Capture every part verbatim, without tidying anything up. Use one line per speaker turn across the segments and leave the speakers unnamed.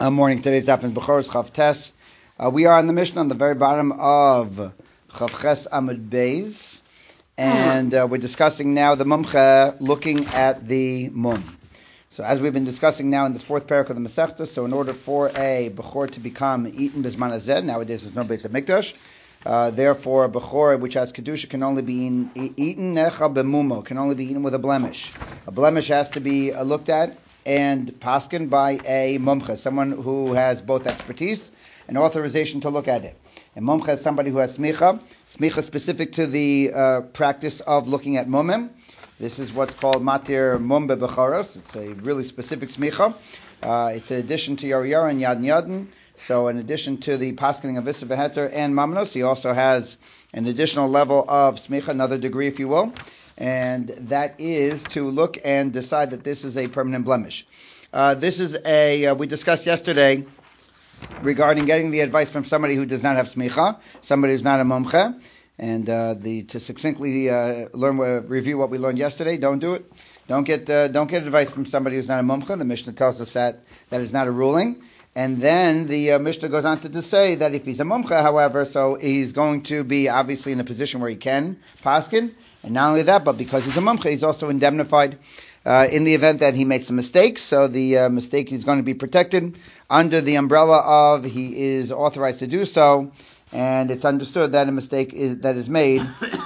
Uh, morning. Today's daf is Bechoros Chav Tes. Uh, we are on the Mishnah on the very bottom of Chav Ches Amud Beis, and uh, we're discussing now the Mumche looking at the Mum. So as we've been discussing now in this fourth parak of the Masechta, so in order for a Bechor to become eaten Bisman Hazeh, nowadays there's no Beit HaMikdash, uh, therefore a Bechor which has Kedusha can only be eaten, eaten Necha B'mumo, can only be eaten with a blemish. A blemish has to be uh, looked at and paskin by a mumcha, someone who has both expertise and authorization to look at it. A mumcha is somebody who has smicha, smicha specific to the uh, practice of looking at mumim. This is what's called matir mum bebecharos. It's a really specific smicha. Uh, it's an addition to yor yor and yad yadin. So in addition to the paskening of Issa V'Heter and Mamnos, he also has an additional level of smicha, another degree if you will. And that is to look and decide that this is a permanent blemish. Uh, this is a, uh, we discussed yesterday regarding getting the advice from somebody who does not have smicha, somebody who's not a mumche, and uh, the to succinctly uh, learn, uh, review what we learned yesterday, don't do it. Don't get uh, don't get advice from somebody who's not a mumche. The Mishnah tells us that that is not a ruling. And then the uh, Mishnah goes on to, to say that if he's a mumche, however, so he's going to be obviously in a position where he can paskin. And not only that, but because he's a mumche, he's also indemnified uh, in the event that he makes a mistake. So the uh, mistake is going to be protected under the umbrella of he is authorized to do so. And it's understood that a mistake is, that is made,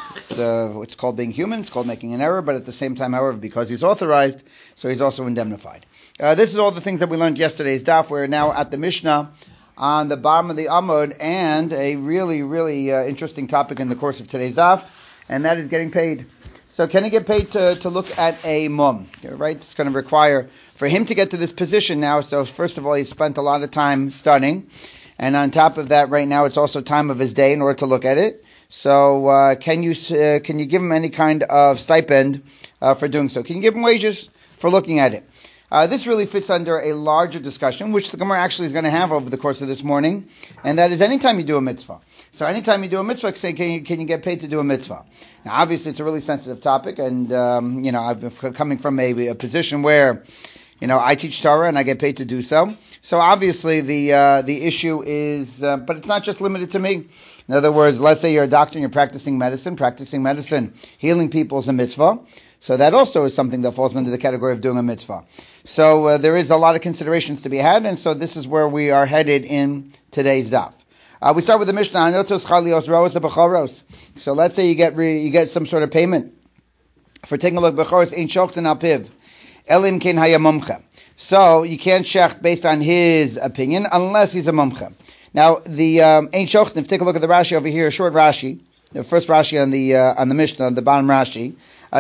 so it's called being human, it's called making an error, but at the same time, however, because he's authorized, so he's also indemnified. Uh, this is all the things that we learned yesterday's daf. We're now at the Mishnah on the bottom of the Amud, and a really, really uh, interesting topic in the course of today's daf, and that is getting paid. So can he get paid to, to look at a mum? Right? It's going to require, for him to get to this position now, so first of all, he spent a lot of time studying, and on top of that, right now, it's also time of his day in order to look at it. So uh, can you uh, can you give him any kind of stipend uh, for doing so? Can you give him wages for looking at it? Uh, this really fits under a larger discussion, which the Gemara actually is going to have over the course of this morning, and that is anytime you do a mitzvah. So anytime you do a mitzvah, say, can you, can you get paid to do a mitzvah? Now, obviously, it's a really sensitive topic, and, um, you know, I'm coming from a, a position where, you know, I teach Torah and I get paid to do so. So obviously, the uh, the issue is, uh, but it's not just limited to me. In other words, let's say you're a doctor and you're practicing medicine. Practicing medicine, healing people is a mitzvah. So that also is something that falls under the category of doing a mitzvah. So uh, there is a lot of considerations to be had, and so this is where we are headed in today's daf. Uh, we start with the Mishnah. So let's say you get re, you get some sort of payment for taking a look. Ein shochten al piv, elim ken haya mumche. So you can't shech based on his opinion unless he's a mumche. Now the um, ein shochten. If you take a look at the Rashi over here, short Rashi, the first Rashi on the uh, on the Mishnah, the bottom Rashi.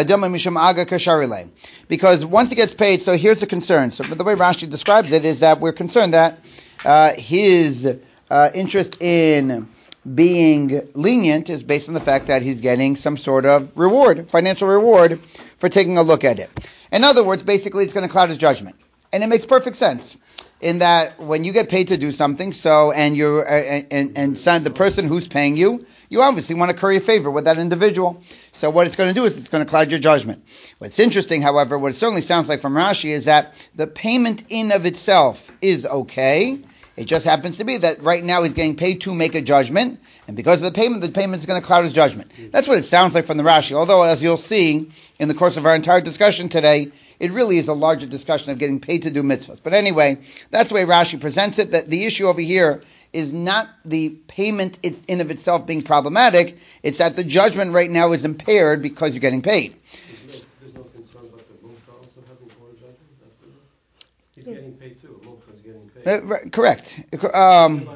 Because once he gets paid, so here's the concern. So the way Rashi describes it is that we're concerned that uh, his uh, interest in being lenient is based on the fact that he's getting some sort of reward, financial reward, for taking a look at it. In other words, basically it's going to cloud his judgment. And it makes perfect sense in that when you get paid to do something, so and you're uh, and and the person who's paying you, you obviously want to curry a favor with that individual. So what it's going to do is it's going to cloud your judgment. What's interesting, however, what it certainly sounds like from Rashi is that the payment in of itself is okay. It just happens to be that right now he's getting paid to make a judgment, and because of the payment, the payment is going to cloud his judgment. That's what it sounds like from the Rashi. Although, as you'll see in the course of our entire discussion today, it really is a larger discussion of getting paid to do mitzvahs. But anyway, that's the way Rashi presents it, that the issue over here is not the payment in of itself being problematic, it's that the judgment right now is impaired because you're getting paid.
There's no, there's no concern about the mumcha also having poor judgment? He's getting paid too, mumcha is getting paid.
Uh, right, correct. Um,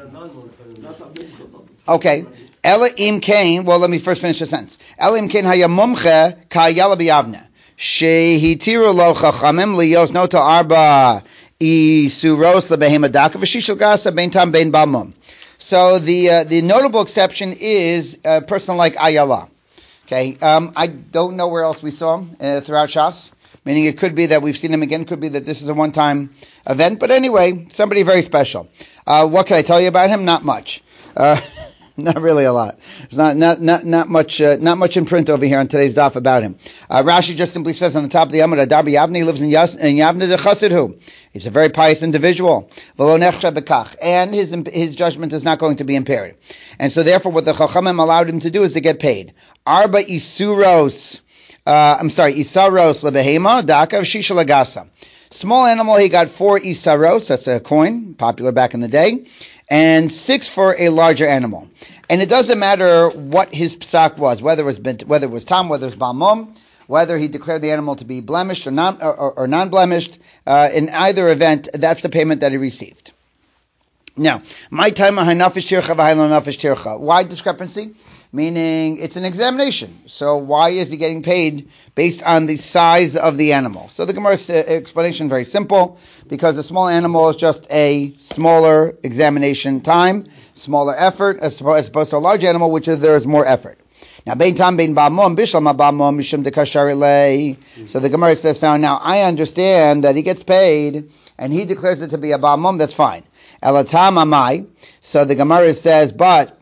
okay. Ela im kain, well let me first finish the sentence. Ela im kain haya mumcha ka'ayala b'yavne. Shehitiru lo chachamim liyos nota arba isuros lebehemadaka v'shishal gasa bein tam bein bamum. So the uh, the notable exception is a person like Ayala. Okay, um, I don't know where else we saw him uh, throughout Shas. Meaning it could be that we've seen him again. Could be that this is a one-time event. But anyway, somebody very special. Uh, what can I tell you about him? Not much. Uh, Not really a lot. There's not not not not much uh, not much in print over here on today's daf about him. Uh, Rashi just simply says on the top of the Amud, Darbi Yavne lives in, Yas, in Yavne de Chasidhu. He's a very pious individual. V'lo nechsha bekach, and his his judgment is not going to be impaired. And so therefore, what the Chachamim allowed him to do is to get paid. Arba isuros, uh, I'm sorry, isaros lebehema daka shisha lagasa. Small animal, he got four isaros. That's a coin, popular back in the day. And six for a larger animal. And it doesn't matter what his psak was, whether it was bint, whether it was tam, whether it was balmum, whether he declared the animal to be blemished or non or, or, or non-blemished. Uh, in either event, that's the payment that he received. Now, my time nafish tircha v'haylo nafish tircha. Why discrepancy? Meaning it's an examination. So why is he getting paid based on the size of the animal? So the Gemara's explanation is very simple, because a small animal is just a smaller examination time, smaller effort, as opposed to a large animal, which is, there is more effort. Now, bein tam bein ba'mum bishlam ba'mum mishum dekashar ilay. So the Gemara says now, now I understand that he gets paid and he declares it to be a ba'mum. That's fine. Elatam amai. So the Gemara says, but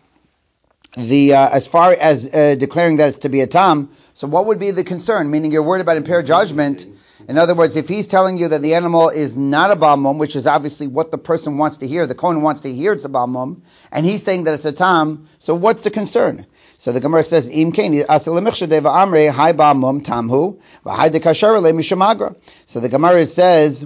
the uh, as far as uh, declaring that it's to be a tam, so what would be the concern? Meaning you're worried about impaired judgment. In other words, if he's telling you that the animal is not a balmum, which is obviously what the person wants to hear, the kohen wants to hear it's a balmum, and he's saying that it's a tam, so what's the concern? So the Gemara says, Im kain asalemichshadeva amre hai balmum tamhu v'hai dekashar le mishamagra. So the Gemara says,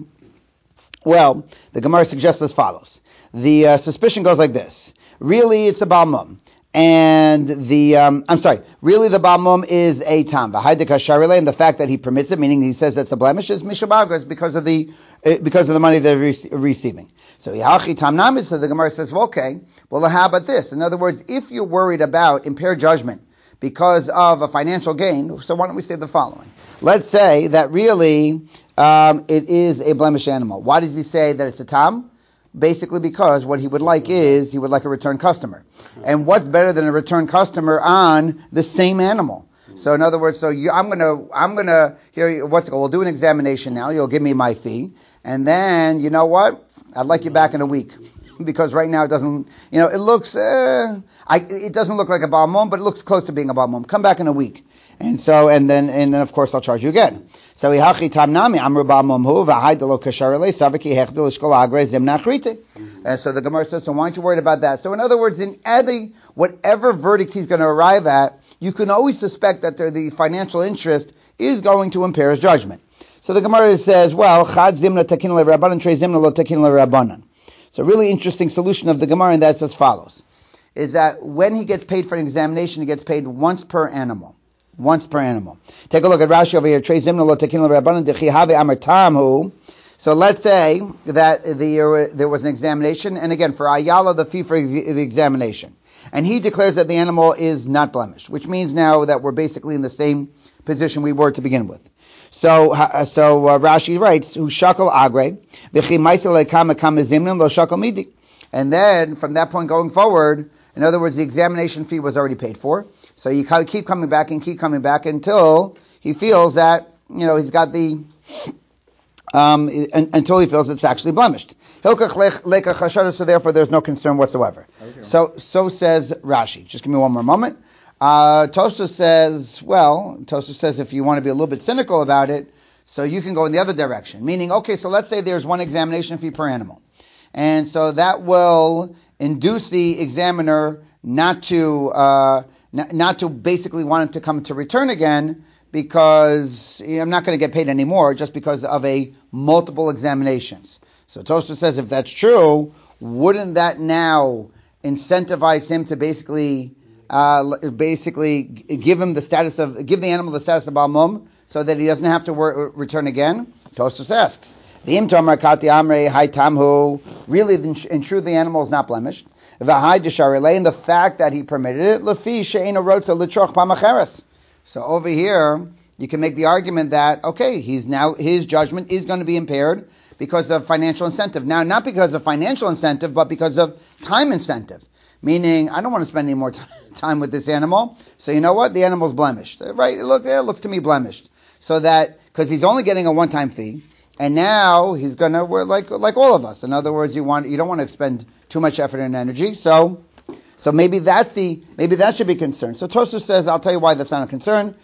well, the Gemara suggests as follows. The uh, suspicion goes like this. Really, it's a balmum. And the, um, I'm sorry, really the balmum is a tam. And the fact that he permits it, meaning he says that's a blemish, is mishabagra, is because of the, uh, because of the money they're re- receiving. So yachi tam namis, so the Gemara says, well, okay, well, how about this? In other words, if you're worried about impaired judgment because of a financial gain, so why don't we say the following? Let's say that really, um, it is a blemish animal. Why does he say that it's a tam? Basically because what he would like is, he would like a return customer. And what's better than a return customer on the same animal? So in other words, so you, I'm gonna, I'm gonna, here, what's it called? We'll do an examination now. You'll give me my fee. And then, you know what? I'd like you back in a week. Because right now it doesn't, you know, it looks, uh, I, it doesn't look like a balmum, but it looks close to being a balmum. Come back in a week. And so, and then, and then of course I'll charge you again. So, ihachi tamnami amru balmum hu v'hai delo kasharele saviki hechdil ishkol agre zim nachrite. And so the Gemara says, so why aren't you worried about that? So in other words, in every, whatever verdict he's going to arrive at, you can always suspect that the financial interest is going to impair his judgment. So the Gemara says, well, chad zimna takin le rabbanan, tre zimna lo takin le rabbanan. So a really interesting solution of the Gemara, and that's as follows, is that when he gets paid for an examination, he gets paid once per animal. Once per animal. Take a look at Rashi over here. Tre zimna lo takin le rabbanan, dechi have amar tamhu. So let's say that the, uh, there was an examination, and again, for Ayala, the fee for the, the examination. And he declares that the animal is not blemished, which means now that we're basically in the same position we were to begin with. So, uh, so uh, Rashi writes, "Hu shakal agre, v'chi ma'isel lekama kama zimnim lo shakal midi." And then, from that point going forward, in other words, the examination fee was already paid for. So you keep coming back and keep coming back until he feels that, you know, he's got the, um, until he feels it's actually blemished. So therefore, there's no concern whatsoever. So, so says Rashi. Just give me one more moment. Uh, Tosha says, well, Tosha says if you want to be a little bit cynical about it, so you can go in the other direction. Meaning, okay, so let's say there's one examination fee per animal. And so that will induce the examiner not to, uh, not, not to basically want him to come to return again, because I'm not going to get paid anymore just because of a multiple examinations. So Tosha says if that's true, wouldn't that now incentivize him to basically uh, basically give him the status of give the animal the status of balmum so that he doesn't have to wor- return again? Tosha asks, "V'im tomar kati amrei hai tamhu." Really, in truth, the animal is not blemished. V'hai desharelei, and the fact that he permitted it, lefi she'ena rotza l'troch pamacheres. So over here, you can make the argument that, okay, he's now, his judgment is going to be impaired because of financial incentive. Now, not because of financial incentive, but because of time incentive. Meaning, I don't want to spend any more t- time with this animal. So you know what? The animal's blemished. Right? It, look, it looks to me blemished. So that, because he's only getting a one-time fee, and now he's going to, like like all of us. In other words, you want you don't want to expend too much effort and energy. So, So maybe that's the maybe that should be concerned. So Tosfos says, I'll tell you why that's not a concern.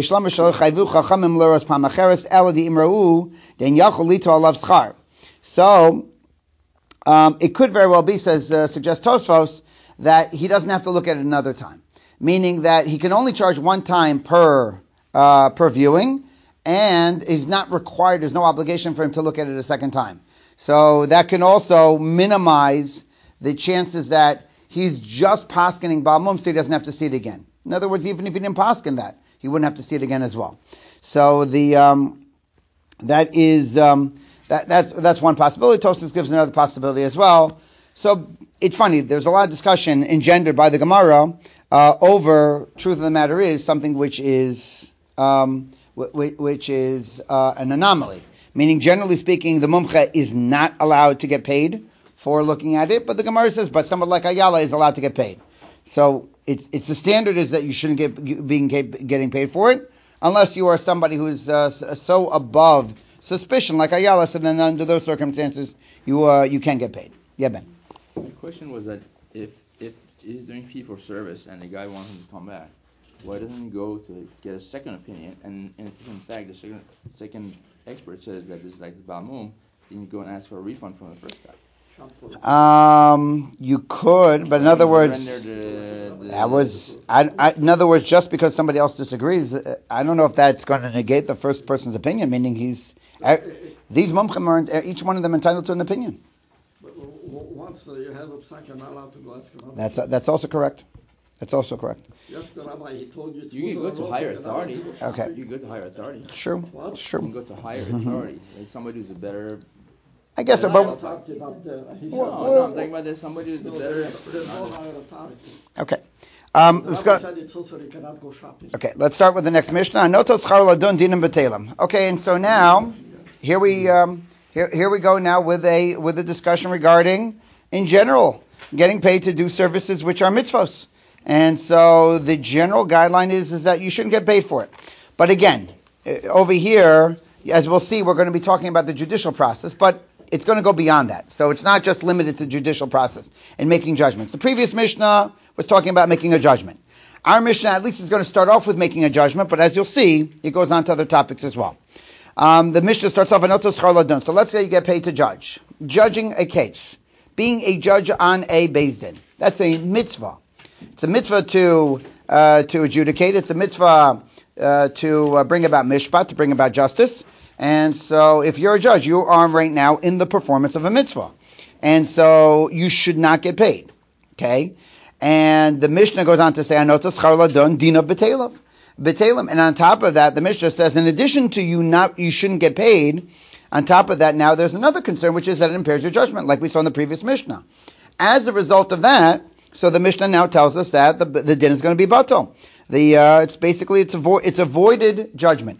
So um, it could very well be, says uh, suggests Tosfos, that he doesn't have to look at it another time, meaning that he can only charge one time per uh, per viewing, and he's not required. There's no obligation for him to look at it a second time. So that can also minimize the chances that he's just paskening Baal Mum, so he doesn't have to see it again. In other words, even if he didn't pasken that, he wouldn't have to see it again as well. So the um, that is um, that that's that's one possibility. Tosfos gives another possibility as well. So it's funny. There's a lot of discussion engendered by the Gemara uh, over. Truth of the matter is something which is um, w- which is uh, an anomaly. Meaning, generally speaking, the mumche is not allowed to get paid for looking at it, but the Gemara says, but someone like Ayala is allowed to get paid. So it's it's the standard is that you shouldn't get being getting paid for it, unless you are somebody who is uh, so above suspicion, like Ayala. So then, under those circumstances, you uh, you can get paid. Yeah, Ben.
My question was that if if he's doing fee for service and the guy wants him to come back, why doesn't he go to get a second opinion? And, and if in fact the second second expert says that this is like the Balmum, then you go and ask for a refund from the first guy.
Um, you could, but in other words,
the, the,
that was, I, I, in other words, just because somebody else disagrees, I don't know if that's going to negate the first person's opinion, meaning he's, uh, these mumchim are, each one of them entitled to an opinion.
But once you have a psak, you're not allowed to go ask him.
That's, uh, that's also correct. That's also correct.
Yes, the rabbi, he told you.
You can go to higher authority.
Okay.
You can go to higher authority.
It's true.
What?
It's true.
You can go to higher authority, like somebody who's a better.
I guess so, but
Well,
no, no, I'm talking about there's somebody who's a better expert.
There's no higher authority.
okay. Um,
The
let's
rabbi
go.
said it's also you cannot go shopping.
Okay, let's start with the next Mishnah. Notos char ladon dinam b'telam. Okay, and so now here we um, here here we go now with a with a discussion regarding in general getting paid to do services which are mitzvos. And so the general guideline is is that you shouldn't get paid for it. But again, over here, as we'll see, we're going to be talking about the judicial process, but it's going to go beyond that. So it's not just limited to judicial process and making judgments. The previous Mishnah was talking about making a judgment. Our Mishnah at least is going to start off with making a judgment, but as you'll see, it goes on to other topics as well. Um, the Mishnah starts off, so let's say you get paid to judge. Judging a case. Being a judge on a Beis Din. That's a mitzvah. It's a mitzvah to uh, to adjudicate. It's a mitzvah uh, to uh, bring about mishpat, to bring about justice. And so if you're a judge, you are right now in the performance of a mitzvah. And so you should not get paid. Okay? And the Mishnah goes on to say, Anotos charladon dina b'telav. B'telam. And on top of that, the Mishnah says, in addition to you not, you shouldn't get paid, on top of that, now there's another concern, which is that it impairs your judgment, like we saw in the previous Mishnah. As a result of that, so the Mishnah now tells us that the, the din is going to be batal. The uh, it's basically it's avo- it's avoided judgment.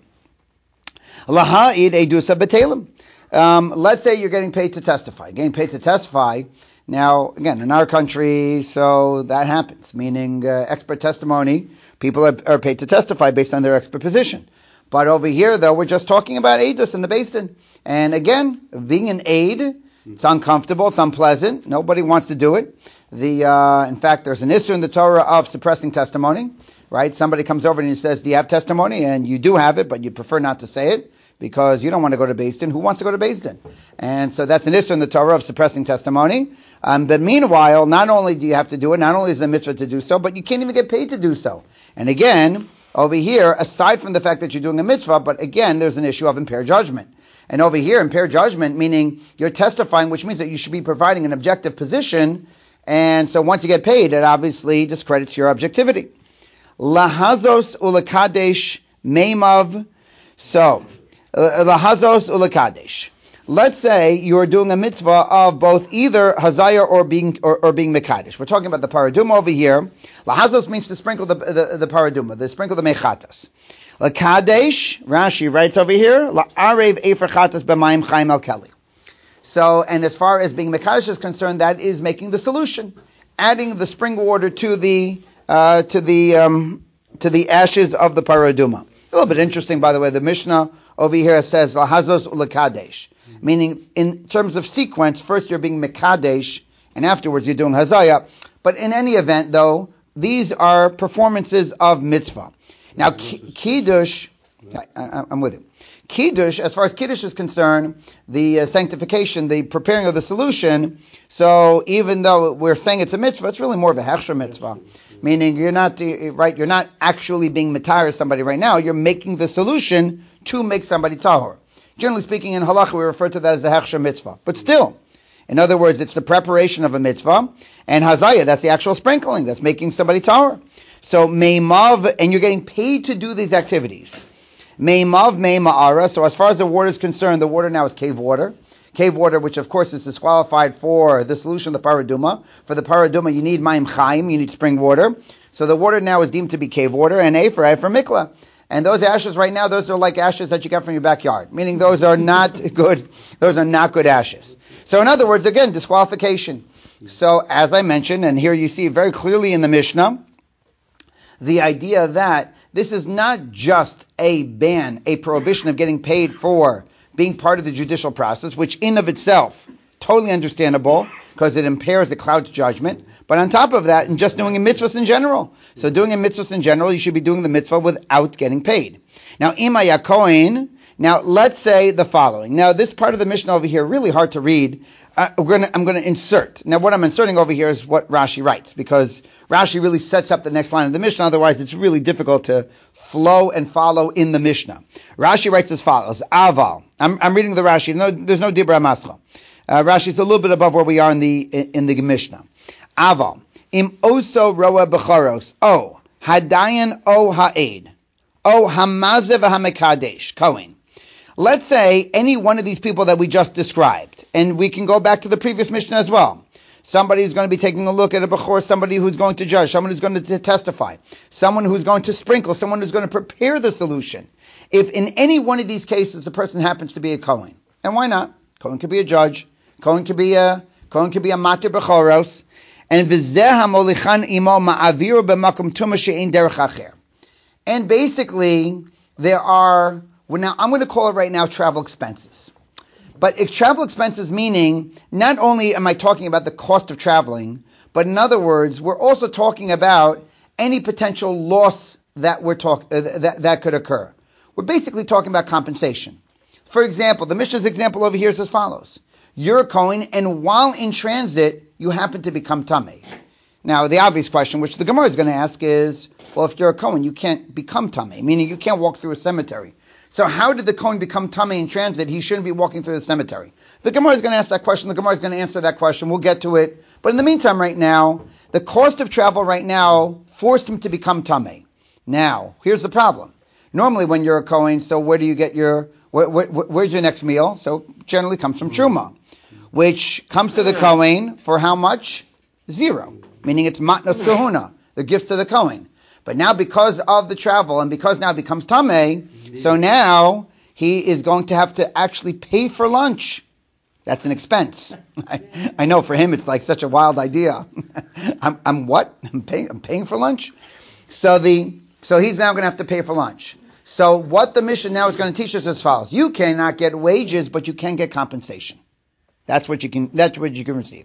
Laha'id edusa b'telim. Um, let's say you're getting paid to testify. Getting paid to testify. Now, again, in our country, so that happens. Meaning, uh, expert testimony. People are, are paid to testify based on their expert position. But over here, though, we're just talking about edus in the Beis Din. And again, being an aid, it's uncomfortable, it's unpleasant. Nobody wants to do it. The uh, in fact, there's an issue in the Torah of suppressing testimony. Right? Somebody comes over and he says, "Do you have testimony?" And you do have it, but you prefer not to say it because you don't want to go to Beis Din. Who wants to go to Beis Din? And so that's an issue in the Torah of suppressing testimony. Um, but meanwhile, not only do you have to do it, not only is it a mitzvah to do so, but you can't even get paid to do so. And again, over here, aside from the fact that you're doing a mitzvah, but again, there's an issue of impaired judgment. And over here, impaired judgment, meaning you're testifying, which means that you should be providing an objective position. And so once you get paid, it obviously discredits your objectivity. Lahazos ulakadesh meimav. So, lahazos ulakadesh. Let's say you're doing a mitzvah of both either hazaya or being or, or being mekadesh. We're talking about the paraduma over here. Lahazos means to sprinkle the the, the paraduma, to sprinkle the mechatas. Lakadesh, Rashi writes over here, la'arev efer chatas b'mayim chaim al keli. So, and as far as being mekadesh is concerned, that is making the solution, adding the spring water to the uh, to the um, to the ashes of the paraduma. A little bit interesting, by the way. The Mishnah over here says lahazos ulakadesh. Meaning, in terms of sequence, first you're being mekadesh, and afterwards you're doing hazaya. But in any event, though, these are performances of mitzvah. Now, ki- kiddush, I, I, I'm with you. Kiddush, as far as Kiddush is concerned, the uh, sanctification, the preparing of the solution, so even though we're saying it's a mitzvah, it's really more of a hechsher mitzvah. Meaning you're not, uh, right, you're not actually being matar somebody right now, you're making the solution to make somebody tahor. Generally speaking, in halacha, we refer to that as the hechsher mitzvah. But still, in other words, it's the preparation of a mitzvah, and hazaya, that's the actual sprinkling, that's making somebody tahor. So, meimav, and you're getting paid to do these activities. Meimav mei ma'ara. So as far as the water is concerned, the water now is cave water. Cave water, which of course is disqualified for the solution of the paraduma. For the paraduma, you need ma'im chaim, you need spring water. So the water now is deemed to be cave water, and a for a for mikla. And those ashes right now, those are like ashes that you get from your backyard. Meaning those are not good, those are not good ashes. So in other words, again, disqualification. So as I mentioned, and here you see very clearly in the Mishnah, the idea that this is not just a ban, a prohibition of getting paid for being part of the judicial process, which in of itself, totally understandable, because it impairs the cloud's judgment. But on top of that, and just doing a mitzvahs in general. So doing a mitzvahs in general, you should be doing the mitzvah without getting paid. Now, ima yakoin, now let's say the following. Now, this part of the Mishnah over here, really hard to read. Uh, we're gonna, I'm going to insert. Now, what I'm inserting over here is what Rashi writes, because Rashi really sets up the next line of the Mishnah. Otherwise, it's really difficult to flow and follow in the Mishnah. Rashi writes as follows: Aval. I'm, I'm reading the Rashi. No, there's no Dibra Mascha. Uh, Rashi is a little bit above where we are in the in, in the Mishnah. Aval im oso roa becharos o hadayan o ha'ed o hamazev hamekadesh kohen. Let's say any one of these people that we just described, and we can go back to the previous Mishnah as well. Somebody who's going to be taking a look at a bechor, somebody who's going to judge, someone who's going to testify, someone who's going to sprinkle, someone who's going to prepare the solution. If in any one of these cases the person happens to be a kohen, and why not? Kohen could be a judge, kohen could be a kohen could be a matir bechoros, and v'zeh hamolichan imo ma'aviru b'makom tuma she'ein derech acher. And basically, there are, well, now I'm going to call it right now travel expenses. But if travel expenses meaning, not only am I talking about the cost of traveling, but in other words, we're also talking about any potential loss that we're talk, uh, that, that could occur. We're basically talking about compensation. For example, the Mishnah's example over here is as follows. You're a Kohen, and while in transit, you happen to become Tameh. Now, the obvious question, which the Gemara is going to ask is, well, if you're a Kohen, you can't become Tameh, meaning you can't walk through a cemetery. So how did the Kohen become Tameh in transit? He shouldn't be walking through the cemetery. The Gemara is going to ask that question. The Gemara is going to answer that question. We'll get to it. But in the meantime, right now, the cost of travel right now forced him to become Tameh. Now, here's the problem. Normally when you're a Kohen, so where do you get your, where, where, where's your next meal? So generally comes from Truma, which comes to the Kohen for how much? Zero. Meaning it's Matnas Kahuna, the gifts to the Kohen. But now because of the travel and because now it becomes Tameh, so now he is going to have to actually pay for lunch. That's an expense. I, I know for him it's like such a wild idea. I'm, I'm what? I'm paying, I'm paying for lunch? So the so he's now going to have to pay for lunch. So what the mission now is going to teach us as follows. You cannot get wages, but you can get compensation. That's what you can that's what you can receive.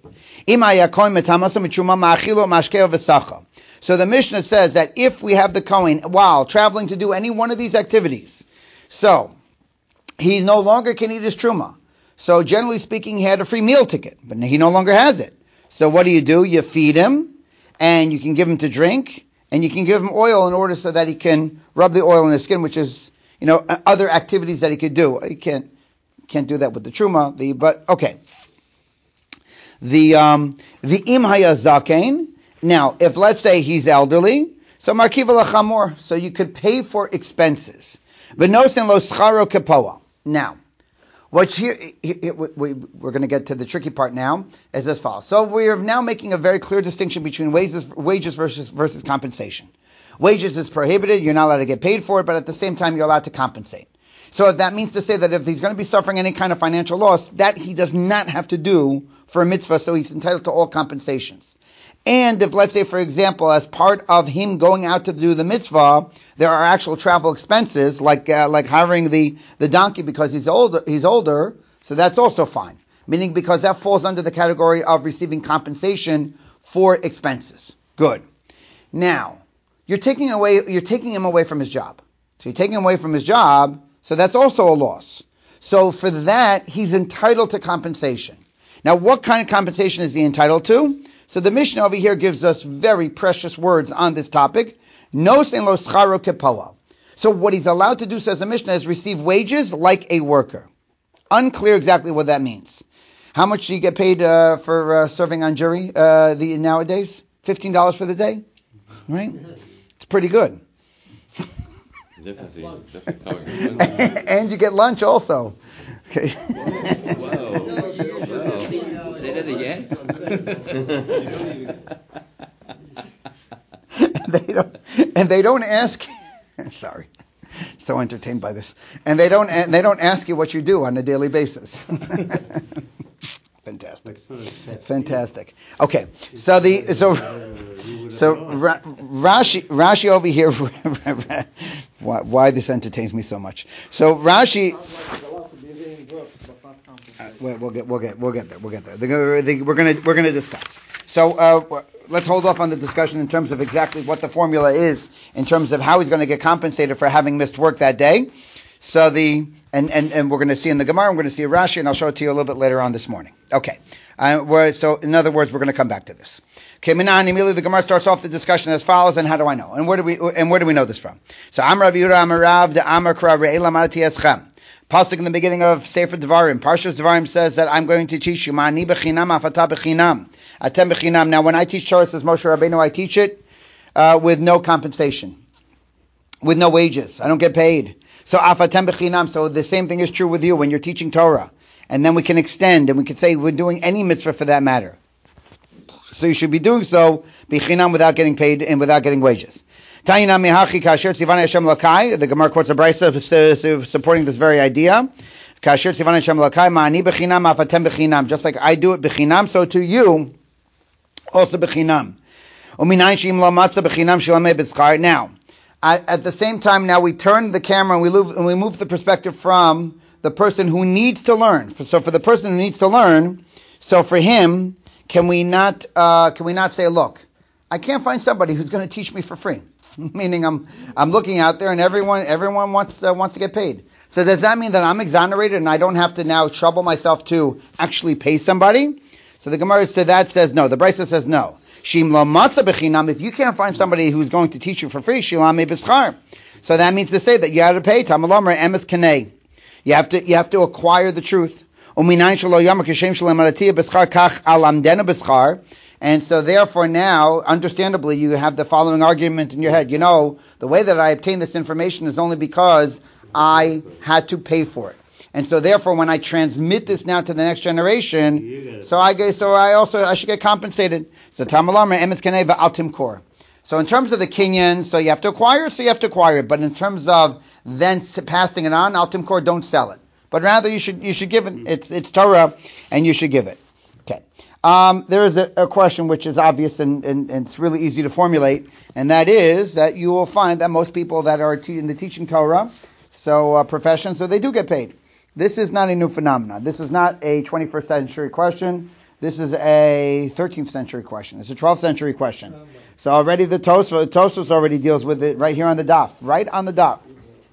So the Mishnah says that if we have the Kohen while traveling to do any one of these activities, so he no longer can eat his truma. So generally speaking, he had a free meal ticket, but he no longer has it. So what do you do? You feed him, and you can give him to drink, and you can give him oil in order so that he can rub the oil in his skin, which is, you know, other activities that he could do. He can't can't do that with the truma. The but okay. The um the im hayazaken. Now, if let's say he's elderly, so markiva lachamor, so you could pay for expenses. V'nosen lo scharo kepoa. Now, what's here, here we, we're going to get to the tricky part now, is as follows. So we are now making a very clear distinction between wages, wages versus versus compensation. Wages is prohibited; you're not allowed to get paid for it, but at the same time, you're allowed to compensate. So if that means to say that if he's going to be suffering any kind of financial loss, that he does not have to do for a mitzvah, so he's entitled to all compensations. And if, let's say, for example, as part of him going out to do the mitzvah, there are actual travel expenses, like uh, like hiring the, the donkey because he's older, he's older, so that's also fine. meaning because that falls under the category of receiving compensation for expenses. Good. Now, you're taking away, you're taking him away from his job. So you're taking him away from his job, so that's also a loss. So for that, he's entitled to compensation. Now, what kind of compensation is he entitled to? So the Mishnah over here gives us very precious words on this topic. No sein lo scharo kepoel. So what he's allowed to do, says the Mishnah, is receive wages like a worker. Unclear exactly what that means. How much do you get paid uh, for uh, serving on jury uh, the nowadays? fifteen dollars for the day? Right? It's pretty good.
Definitely, definitely.
And you get lunch also. Okay.
Whoa. Whoa. Say that again.
And they don't, and they don't ask. Sorry, so entertained by this. And they don't, and they don't ask you what you do on a daily basis. Fantastic, fantastic. Okay, so the so so Ra- Rashi Rashi over here. why, why this entertains me so much? So Rashi. Uh, we'll, we'll get we'll get we'll get there we'll get there. They're, they, we're gonna we're gonna discuss. So uh, let's hold off on the discussion in terms of exactly what the formula is in terms of how he's going to get compensated for having missed work that day. So the and, and, and we're going to see in the Gemara, we're going to see a Rashi, and I'll show it to you a little bit later on this morning. Okay. Uh, we're, so in other words, we're going to come back to this. Okay, Minan, immediately the Gemara starts off the discussion as follows, and how do I know? And where do we and where do we know this from? So Amar Rav Yehuda Amar Rav de Amar Kra Re'ela Marati Eschem. Pasuk in the beginning of Sefer Devarim, Parshas Devarim says that I'm going to teach you Ma'ani b'chinam afata b'chinam atem b'chinam. Now, when I teach Torah, says Moshe Rabbeinu, I teach it uh, with no compensation, with no wages. I don't get paid. So afatem b'chinam. So the same thing is true with you when you're teaching Torah, and then we can extend and we can say we're doing any mitzvah for that matter. So you should be doing so b'chinam without getting paid and without getting wages. The Gemara quotes a brayso supporting this very idea. Just like I do it b'chinam, so to you also b'chinam. Now, at, at the same time, now we turn the camera and we move, and we move the perspective from the person who needs to learn. So for the person who needs to learn, so for him, can we not uh, can we not say, look, I can't find somebody who's going to teach me for free? Meaning, I'm I'm looking out there, and everyone everyone wants uh, wants to get paid. So does that mean that I'm exonerated and I don't have to now trouble myself to actually pay somebody? So the Gemara to that says no. The Brisa says no. Shim lo matzah b'chinam. If you can't find somebody who's going to teach you for free, shilame b'schar. So that means to say that you have to pay. Tamalomer emes kanei. You have to you have to acquire the truth. Uminayin shelo yamar kishem shalem alatiyah b'schar kach alamdena b'schar. And so therefore now, understandably, you have the following argument in your head. You know, the way that I obtained this information is only because I had to pay for it. And so therefore, when I transmit this now to the next generation, so I get, so I also, I should get compensated. So Tamalam emes kanei va'al timkor. So in terms of the kinyan, so you have to acquire it, so you have to acquire it. But in terms of then passing it on, al timkor, don't sell it. But rather you should, you should give it, it's, it's Torah, and you should give it. Okay. Um, there is a, a question which is obvious and, and, and it's really easy to formulate, and that is that you will find that most people that are te- in the teaching Torah, so uh, profession, so they do get paid. This is not a new phenomenon. This is not a twenty-first century question. This is a thirteenth century question. It's a twelfth century question. So already the Tosfos, Tosfos already deals with it right here on the daf, right on the daf.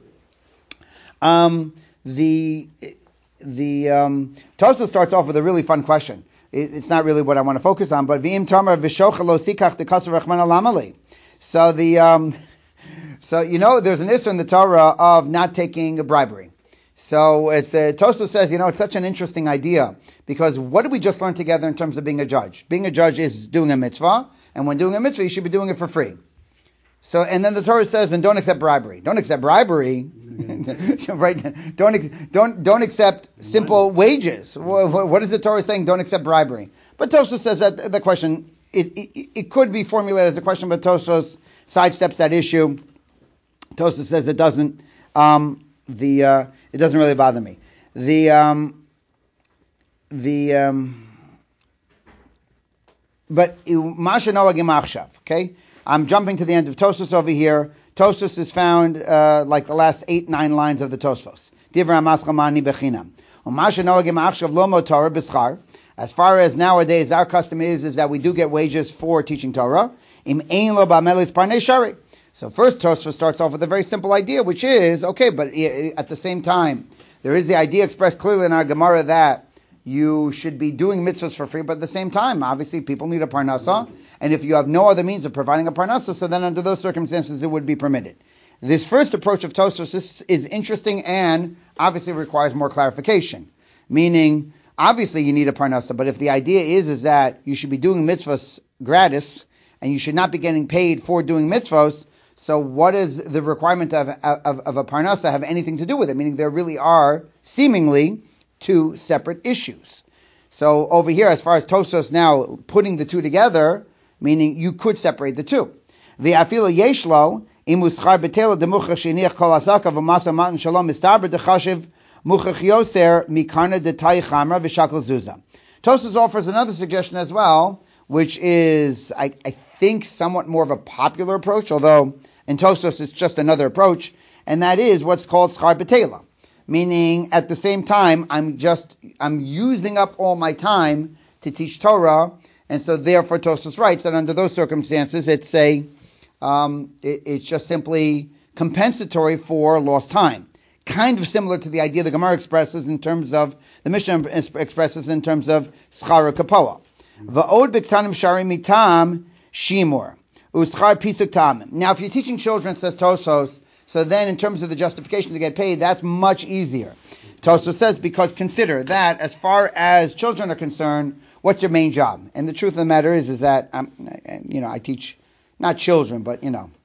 Um, the the um, Tosfos starts off with a really fun question. It's not really what I want to focus on, but v'im tamar v'shocha lo sikach dekasav rachman alamali. So the um, so you know there's an issue in the Torah of not taking a bribery. So it's uh, Tosfos says, you know, it's such an interesting idea because what did we just learn together in terms of being a judge? Being a judge is doing a mitzvah, and when doing a mitzvah, you should be doing it for free. So, and then the Torah says, and don't accept bribery. Don't accept bribery, right? Don't don't don't accept simple wages. What, what is the Torah saying? Don't accept bribery. But Tosfos says that the question it, it it could be formulated as a question, but Tosfos sidesteps that issue. Tosfos says it doesn't. Um, the uh, it doesn't really bother me. The um, the um, but Masha Noah Gemachshav. Okay. I'm jumping to the end of Tosfos over here. Tosfos is found uh, like the last eight, nine lines of the Tosfos. Divrei Maschal Ma'ani Bechinam. As far as nowadays, our custom is, is that we do get wages for teaching Torah. So first, Tosfos starts off with a very simple idea, which is, okay, but at the same time, there is the idea expressed clearly in our Gemara that you should be doing mitzvahs for free, but at the same time, obviously, people need a parnasa, and if you have no other means of providing a parnasa, so then under those circumstances, it would be permitted. This first approach of Tosfos is, is interesting and obviously requires more clarification, meaning, obviously, you need a parnasa, but if the idea is, is that you should be doing mitzvahs gratis, and you should not be getting paid for doing mitzvahs, so what does the requirement of, of, of a parnasa have anything to do with it? Meaning there really are, seemingly, two separate issues. So over here, as far as Tosfos now putting the two together, meaning you could separate the two. V'afilo yeshlo, imuschar betela demuchach sheniach kol asaka v'masa matan shalom mistaber dechashiv muchach yoser mikarna detay chamra v'shakal zuzah. Tosfos offers another suggestion as well, which is, I, I think, somewhat more of a popular approach, although in Tosfos it's just another approach, and that is what's called schar betela. Meaning, at the same time, I'm just, I'm using up all my time to teach Torah, and so therefore Tosfos writes that under those circumstances, it's a, um, it, it's just simply compensatory for lost time. Kind of similar to the idea the Gemara expresses in terms of, the Mishnah expresses in terms of schar kapoah. Va'od b'ktanim shari mitam shimur uschar pisuk tamim. Now, if you're teaching children, says Tosfos, so then in terms of the justification to get paid, that's much easier. Tosfos says, because consider that as far as children are concerned, what's your main job? And the truth of the matter is, is that I'm, you know, I teach not children, but you know,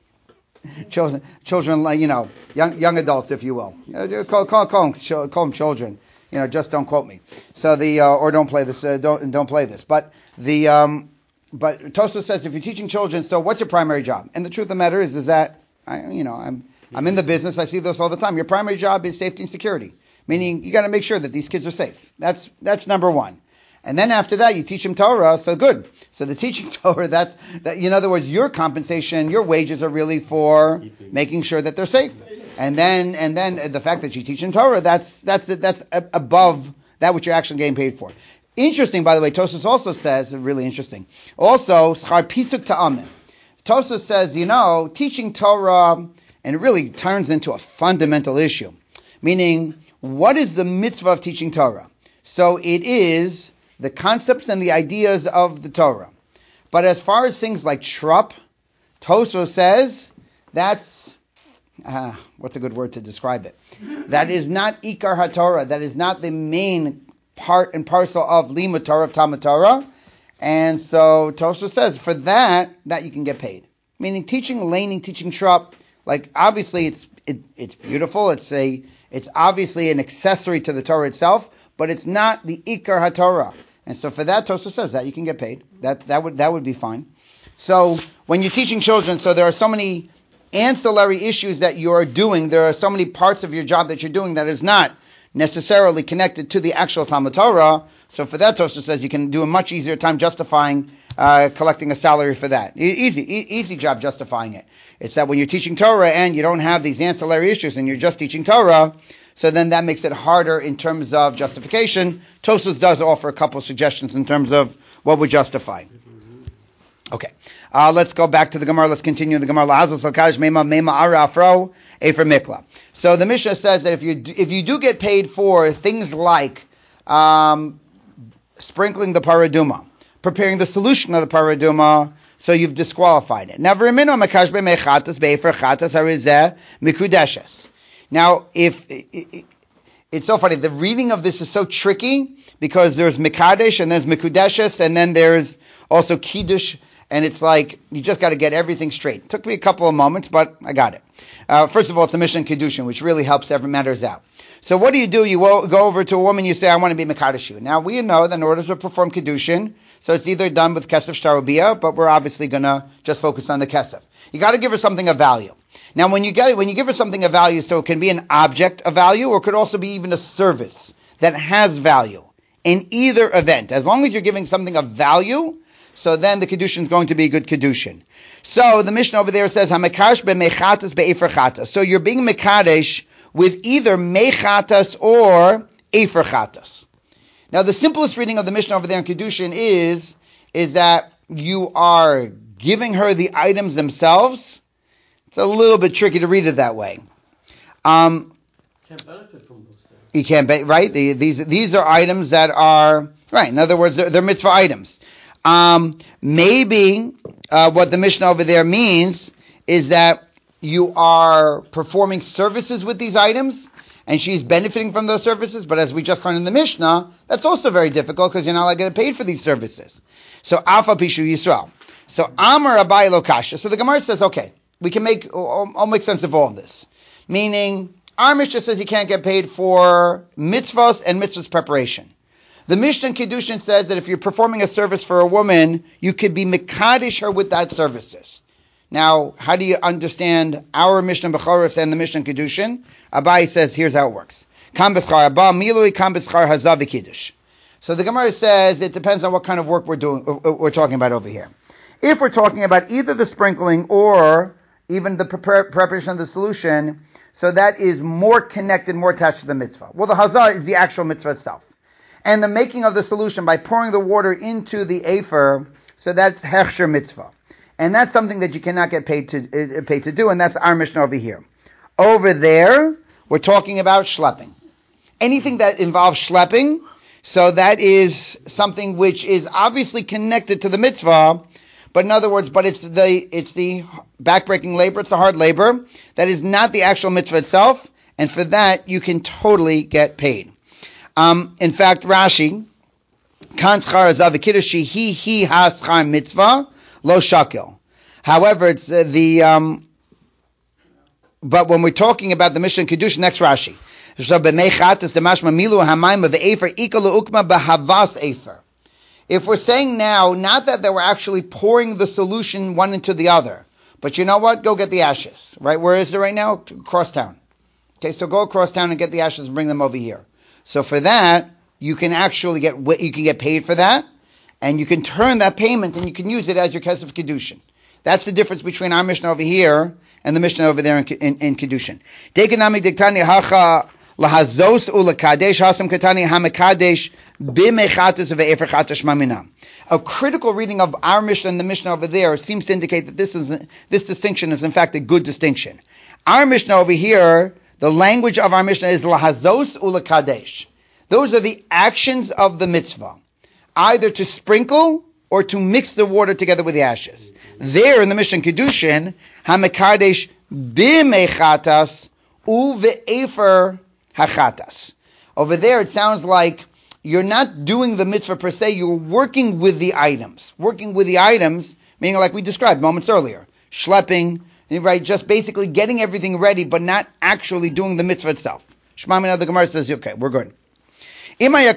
children, children, like you know, young young adults, if you will. Call call call them, call them children. You know, just don't quote me. So the uh, or don't play this. Uh, don't don't play this. But the um, but Tosfos says if you're teaching children, so what's your primary job? And the truth of the matter is, is that I, you know, I'm I'm in the business. I see this all the time. Your primary job is safety and security, meaning you got to make sure that these kids are safe. That's that's number one. And then after that, you teach them Torah. So good. So the teaching Torah, that's that. In other words, your compensation, your wages are really for making sure that they're safe. And then, and then the fact that you teach in Torah, that's that's that's above that which you're actually getting paid for. Interesting, by the way. Tosfos also says, really interesting. Also, schar pisuk ta'amim. Tosfos says, you know, teaching Torah, and it really turns into a fundamental issue. Meaning, what is the mitzvah of teaching Torah? So it is the concepts and the ideas of the Torah. But as far as things like trup, Tosfos says that's Uh, what's a good word to describe it? That is not Ikar HaTorah. That is not the main part and parcel of Limud Torah, of Talmud Torah. And so Tosfos says, for that, that you can get paid. Meaning teaching laning, teaching trup, like obviously it's it, it's beautiful. It's a it's obviously an accessory to the Torah itself, but it's not the Ikar HaTorah. And so for that, Tosfos says that you can get paid. That that would that would be fine. So when you're teaching children, so there are so many ancillary issues that you're doing. There are so many parts of your job that you're doing that is not necessarily connected to the actual Talmud Torah. So for that, Tosfos says you can do a much easier time justifying uh, collecting a salary for that. E- easy, e- easy job justifying it. It's that when you're teaching Torah and you don't have these ancillary issues and you're just teaching Torah, so then that makes it harder in terms of justification. Tosfos does offer a couple of suggestions in terms of what would justify. Okay, uh, let's go back to the Gemara. Let's continue the Gemara. So the Mishnah says that if you do, if you do get paid for things like um, sprinkling the paraduma, preparing the solution of the paraduma, so you've disqualified it. Now, if it, it, it's so funny, the reading of this is so tricky because there's mekadesh and there's mekudeshes and then there's also kiddush. And it's like, you just got to get everything straight. It took me a couple of moments, but I got it. Uh, first of all, it's a Mishnah Kiddushin, which really helps every matters out. So what do you do? You go over to a woman, you say, I want to be Mekadosh you. Now, we know that in order to perform Kiddushin, so it's either done with Kesef Shtarubiyah, but we're obviously going to just focus on the Kesef. You got to give her something of value. Now, when you get it, when you give her something of value, so it can be an object of value, or it could also be even a service that has value. In either event, as long as you're giving something of value, so then the Kiddushin is going to be a good Kiddushin. So the Mishnah over there says, HaMekash be'mechatas be'efer chatas. So you're being Mekadesh with either mechatas or Efer Chatas. Now, the simplest reading of the Mishnah over there in Kedushin is, is that you are giving her the items themselves. It's a little bit tricky to read it that way. Um,
Can't benefit from those things.
you can't, be, right? The, these these are items that are, right, in other words, they're, they're mitzvah items. Um, maybe uh, what the Mishnah over there means is that you are performing services with these items, and she's benefiting from those services, but as we just learned in the Mishnah, that's also very difficult because you're not allowed to get paid for these services. So, Alpha Pishu Yisrael. So, Amar Abai Lokasha. So the Gemara says, okay, we can make, I'll, I'll make sense of all of this. Meaning, our Mishnah says you can't get paid for mitzvahs and mitzvahs preparation. The Mishnah in Kedushin says that if you're performing a service for a woman, you could be mekadesh her with that services. Now, how do you understand our Mishnah Bechoros and the Mishnah Kedushin? Abai says, here's how it works. Kam b'schar Abba milui, kam b'schar hazav v'kiddush. So the Gemara says it depends on what kind of work we're doing. We're talking about over here. If we're talking about either the sprinkling or even the prepare, preparation of the solution, so that is more connected, more attached to the mitzvah. Well, the hazah is the actual mitzvah itself, and the making of the solution by pouring the water into the afer, so that's hechsher mitzvah. And that's something that you cannot get paid to uh, paid to do, and that's our Mishnah over here. Over there, we're talking about schlepping. Anything that involves schlepping, so that is something which is obviously connected to the mitzvah, but in other words, but it's the it's the backbreaking labor, it's the hard labor, that is not the actual mitzvah itself, and for that, you can totally get paid. Um, in fact, Rashi, kan schar hazav v'kiddush hi hi ha schar mitzvah, lo shakil. However, it's uh, the, um, but when we're talking about the Mishnah Kiddush, next Rashi. If we're saying now, not that they were actually pouring the solution one into the other, but you know what? Go get the ashes, right? Where is it right now? Across town. Okay, so go across town and get the ashes and bring them over here. So for that, you can actually get, you can get paid for that, and you can turn that payment and you can use it as your kesef Kiddushin. That's the difference between our Mishnah over here and the Mishnah over there in, in, in Kiddushin. Dekanami diktani hacha lahazos ulakadesh hasam katani hamakadesh bimechatus ve'efer chatash mamina. A critical reading of our Mishnah and the Mishnah over there seems to indicate that this is this distinction is in fact a good distinction. Our Mishnah over here, the language of our Mishnah is lahazos ulakadesh. Those are the actions of the mitzvah, either to sprinkle or to mix the water together with the ashes. There in the Mishnah Kedushin, hamekadesh bimechatas uve'efer hachatas. Over there, it sounds like you're not doing the mitzvah per se. You're working with the items, working with the items, meaning like we described moments earlier, schlepping, right? Just basically getting everything ready, but not actually doing the mitzvah itself. Shema Mina, the Gemara says, okay, we're good. Um, um,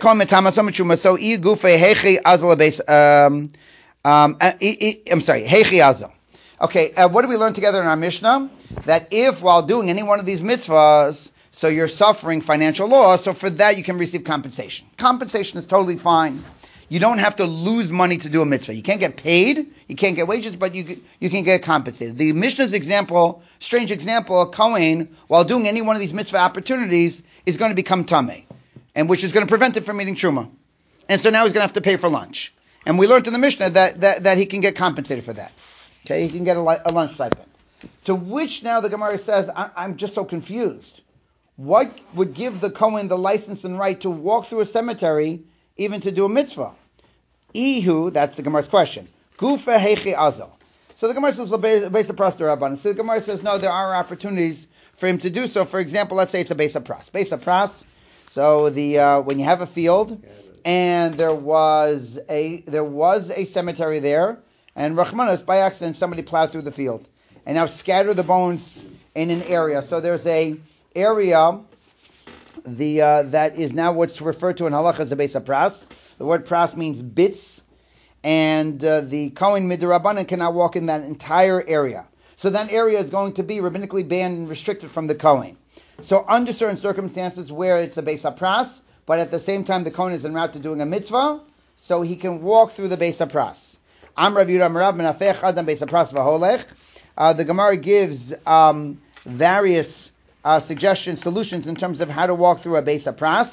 um, I'm sorry, Heichi Azo. Okay, uh, what did we learn together in our Mishnah? That if while doing any one of these mitzvahs, so you're suffering financial loss, so for that you can receive compensation. Compensation is totally fine. You don't have to lose money to do a mitzvah. You can't get paid, you can't get wages, but you you can get compensated. The Mishnah's example, strange example, a Kohen, while doing any one of these mitzvah opportunities, is going to become tameh, and which is going to prevent him from eating truma. And so now he's going to have to pay for lunch. And we learned in the Mishnah that, that, that he can get compensated for that. Okay, he can get a, a lunch stipend. To which now the Gemara says, I, I'm just so confused. What would give the Kohen the license and right to walk through a cemetery, even to do a mitzvah? Ihu, that's the Gemara's question. Gufa heichi azo. So the Gemara says, base of pras rabbanan. So the Gemara says, no, there are opportunities for him to do so. For example, let's say it's a base of pras. Base of pras. So the uh, when you have a field, and there was a there was a cemetery there, and Rachmanas, by accident, somebody plowed through the field, and now scatter the bones in an area. So there's a area the uh, that is now what's referred to in halacha as a base of pras. The word pras means bits, and uh, the Kohen midrabanan cannot walk in that entire area. So that area is going to be rabbinically banned and restricted from the Kohen. So under certain circumstances where it's a base of pras, but at the same time the Kohen is en route to doing a mitzvah, so he can walk through the Beis HaPras. Am Rav Yehuda Merav Menafech Adam Beis HaPras V'holech. Uh, the Gemara gives um, various uh, suggestions, solutions in terms of how to walk through a Beis HaPras.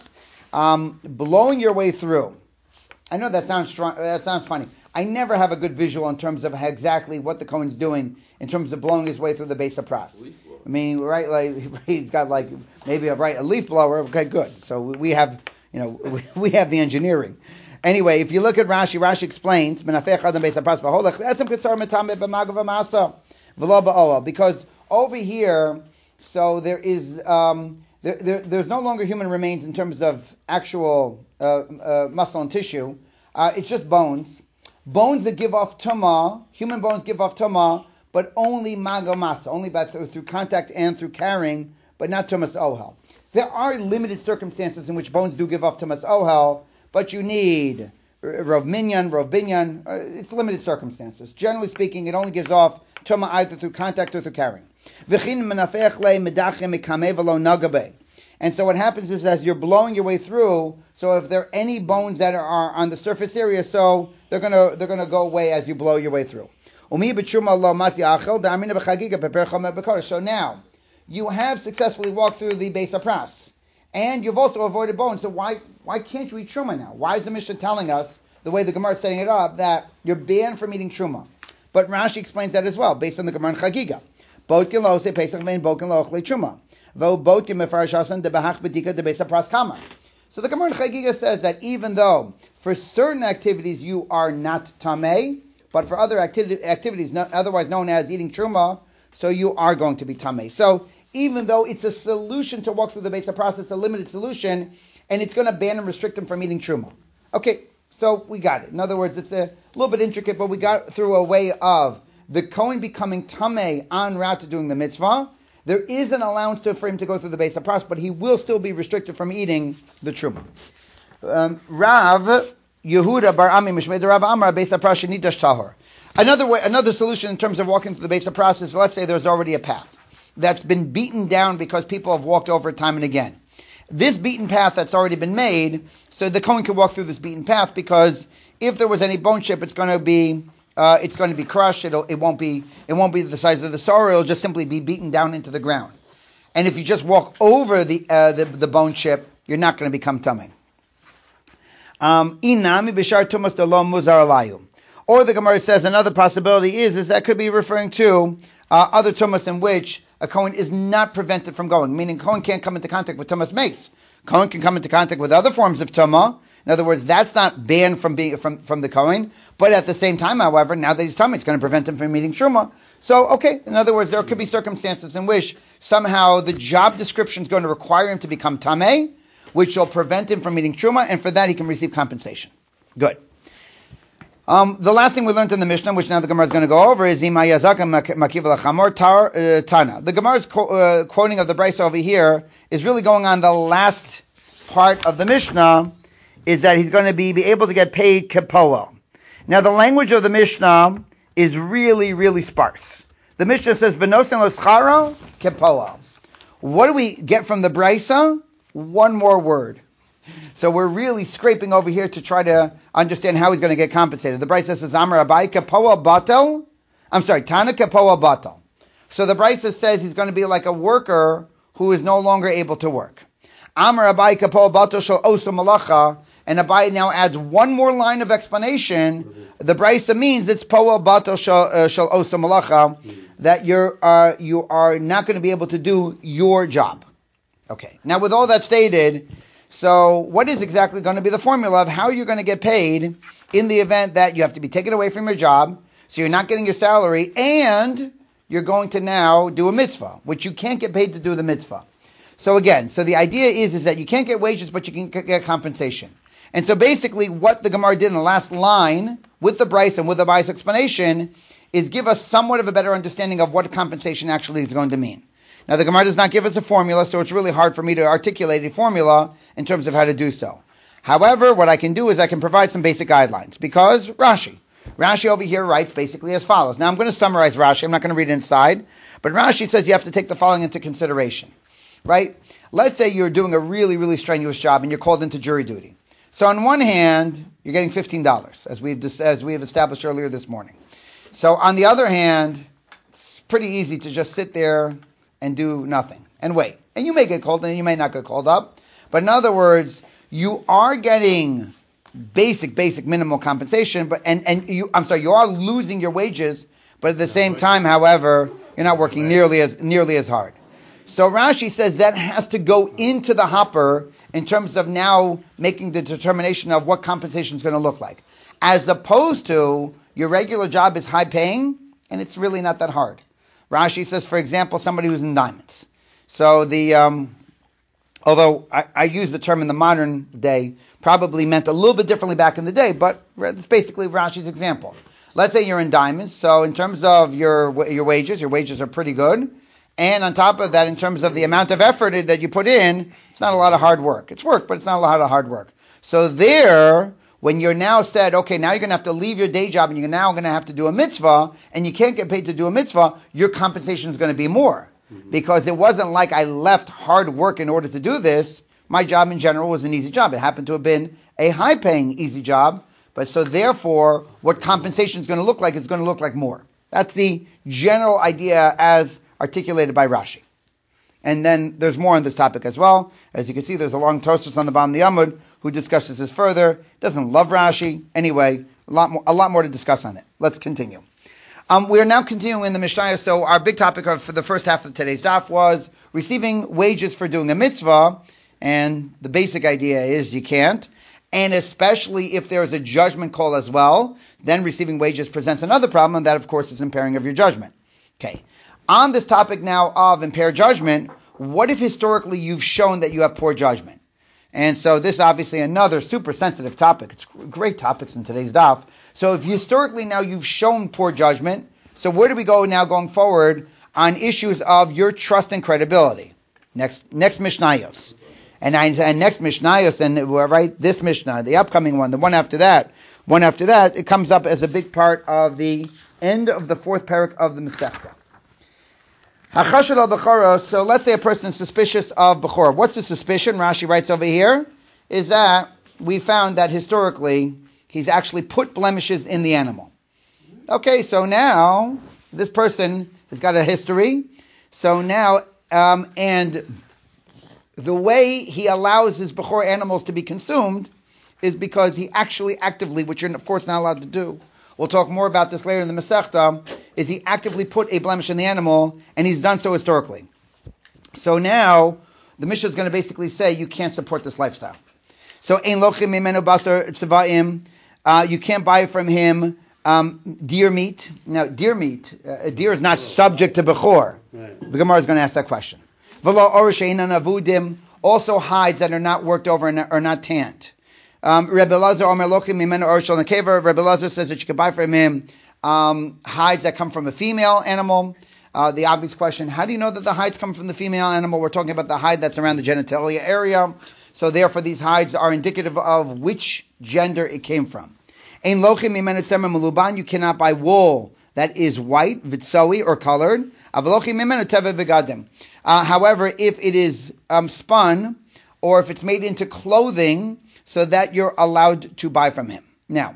Um, blowing your way through. I know that sounds strong, that sounds funny. I never have a good visual in terms of exactly what the Kohen's doing in terms of blowing his way through the base of pras. I mean, right, like he's got like maybe a right a leaf blower. Okay, good. So we have, you know, we, we have the engineering. Anyway, if you look at Rashi, Rashi explains because over here, so there is um, there, there there's no longer human remains in terms of actual uh, uh, muscle and tissue. Uh, it's just bones. Bones that give off tumah, human bones give off tumah, but only maga masa, only by through, through contact and through carrying, but not tumas ohel. There are limited circumstances in which bones do give off tumas ohel, but you need rov minyan, rov binyan. Uh, it's limited circumstances. Generally speaking, it only gives off tumah either through contact or through carrying. And so what happens is as you're blowing your way through, so if there are any bones that are on the surface area, so they're gonna they're gonna go away as you blow your way through. So now you have successfully walked through the base of pras, and you've also avoided bones. So why why can't you eat truma now? Why is the Mishnah telling us the way the Gemara is setting it up that you're banned from eating truma? But Rashi explains that as well, based on the Gemara in Chagiga. Botkin lo se pesach vein botkin lo ochle truma. So the Gemara in Chagiga says that even though for certain activities you are not tamei, but for other activity, activities not, otherwise known as eating truma, so you are going to be tamei. So even though it's a solution to walk through the basic process, a limited solution, and it's going to ban and restrict them from eating truma. Okay, so we got it. In other words, it's a little bit intricate, but we got through a way of the Kohen becoming tamei en route to doing the mitzvah. There is an allowance to, for him to go through the base of pras, but he will still be restricted from eating the truma. Um, Rav Yehuda bar Ami Mishmei Rav Amar base of pras shenidash tahor. Another way, another solution in terms of walking through the base of pras is, let's say there's already a path that's been beaten down because people have walked over it time and again. This beaten path that's already been made, so the Kohen can walk through this beaten path because if there was any bone chip, it's going to be Uh, it's going to be crushed. It'll, it won't be. It won't be the size of the sorrow. It'll just simply be beaten down into the ground. And if you just walk over the uh, the, the bone chip, you're not going to become tummy. Inami b'shar tumas dalom muzar alayu. Or the Gemara says another possibility is is that could be referring to uh, other tumas in which a Kohen is not prevented from going. Meaning Kohen can't come into contact with tumas mace. Kohen can come into contact with other forms of tumah. In other words, that's not banned from being from, from the Kohen, but at the same time, however, now that he's tummy, it's going to prevent him from eating truma. So, okay, in other words, there could be circumstances in which somehow the job description is going to require him to become tamei, which will prevent him from eating truma, and for that he can receive compensation. Good. Um, the last thing we learned in the Mishnah, which now the Gemara is going to go over, is Ima Yazaka Makiv Lachamor Tana. The Gemara's co- uh, quoting of the Brisa over here is really going on the last part of the Mishnah, is that he's going to be, be able to get paid kepoel. Now the language of the Mishnah is really, really sparse. The Mishnah says, Benosen lo scharo kepoel. What do we get from the Brisa? One more word. So we're really scraping over here to try to understand how he's going to get compensated. The Brisa says, Amar Abai kepoel batel. I'm sorry, Tana kepoel batel. So the Brisa says he's going to be like a worker who is no longer able to work. Amar Abai kepoel batel shel osa malacha. And Abai now adds one more line of explanation. The Brisa means it's poel bato shel osa malacha, that you're uh, you are not going to be able to do your job. Okay. Now with all that stated, so what is exactly going to be the formula of how you're going to get paid in the event that you have to be taken away from your job, so you're not getting your salary, and you're going to now do a mitzvah, which you can't get paid to do the mitzvah. So again, so the idea is is that you can't get wages, but you can get compensation. And so basically what the Gemara did in the last line with the Brisa and with the Brisa explanation is give us somewhat of a better understanding of what compensation actually is going to mean. Now the Gemara does not give us a formula, so it's really hard for me to articulate a formula in terms of how to do so. However, what I can do is I can provide some basic guidelines, because Rashi. Rashi over here writes basically as follows. Now I'm going to summarize Rashi, I'm not going to read it inside, but Rashi says you have to take the following into consideration. Right? Let's say you're doing a really, really strenuous job and you're called into jury duty. So on one hand, you're getting fifteen dollars, as we've as we have established earlier this morning. So on the other hand, it's pretty easy to just sit there and do nothing and wait. And you may get called and you may not get called up. But in other words, you are getting basic, basic minimal compensation, but and, and you, I'm sorry, you are losing your wages, but at the same time, however, you're not working nearly as nearly as hard. So Rashi says that has to go into the hopper in terms of now making the determination of what compensation is going to look like, as opposed to your regular job is high paying and it's really not that hard. Rashi says, for example, somebody who's in diamonds. So the um, although I, I use the term in the modern day, probably meant a little bit differently back in the day, but it's basically Rashi's example. Let's say you're in diamonds, so in terms of your your wages, your wages are pretty good, and on top of that, in terms of the amount of effort that you put in, it's not a lot of hard work. It's work, but it's not a lot of hard work. So there, when you're now said, okay, now you're going to have to leave your day job, and you're now going to have to do a mitzvah, and you can't get paid to do a mitzvah, your compensation is going to be more. Because it wasn't like I left hard work in order to do this. My job in general was an easy job. It happened to have been a high-paying easy job. But so therefore, what compensation is going to look like is going to look like more. That's the general idea as articulated by Rashi. And then there's more on this topic as well. As you can see, there's a long Tosfos on the bottom of the Amud who discusses this further. Doesn't love Rashi. Anyway, a lot more, a lot more to discuss on it. Let's continue. Um, we are now continuing in the Mishnah. So our big topic of, for the first half of today's daf was receiving wages for doing a mitzvah. And the basic idea is you can't. And especially if there is a judgment call as well, then receiving wages presents another problem, and that, of course, is impairing of your judgment. Okay. On this topic now of impaired judgment, what if historically you've shown that you have poor judgment? And so this is obviously another super sensitive topic. It's great topics in today's daf. So if historically now you've shown poor judgment, so where do we go now going forward on issues of your trust and credibility? Next, next Mishnayos. And, I, and next Mishnayos, and right, this Mishnah, the upcoming one, the one after that, one after that, it comes up as a big part of the end of the fourth parak of the Masechta. Hachashad al Bechora, so let's say a person is suspicious of Bechora. What's the suspicion? Rashi writes over here, is that we found that historically he's actually put blemishes in the animal. Okay, so now this person has got a history. So now, um, and the way he allows his Bechor animals to be consumed is because he actually actively, which you're of course not allowed to do, we'll talk more about this later in the Masechta, is he actively put a blemish in the animal, and he's done so historically. So now, the Mishnah is going to basically say you can't support this lifestyle. So, ein lochim mimenu basar tzavaim, uh, you can't buy from him um, deer meat. Now, deer meat, uh, a deer is not subject to Bechor. Right. The Gemara is going to ask that question. V'lo orish einan avudim, also hides that are not worked over and are not tanned. Um, Rebbe Lazar Omer Lochim Mimenu Orshel Nekever. Rebbe Lazar says that you can buy from him um, hides that come from a female animal. Uh, the obvious question: how do you know that the hides come from the female animal? We're talking about the hide that's around the genitalia area. So therefore, these hides are indicative of which gender it came from. Ein Lochim Mimenu Tzemer Meluban. You cannot buy wool that is white, vitzoe, or colored. Avalochim Mimenu Teve Vegadim. Uh, however, if it is um, spun, or if it's made into clothing, so that you're allowed to buy from him. Now,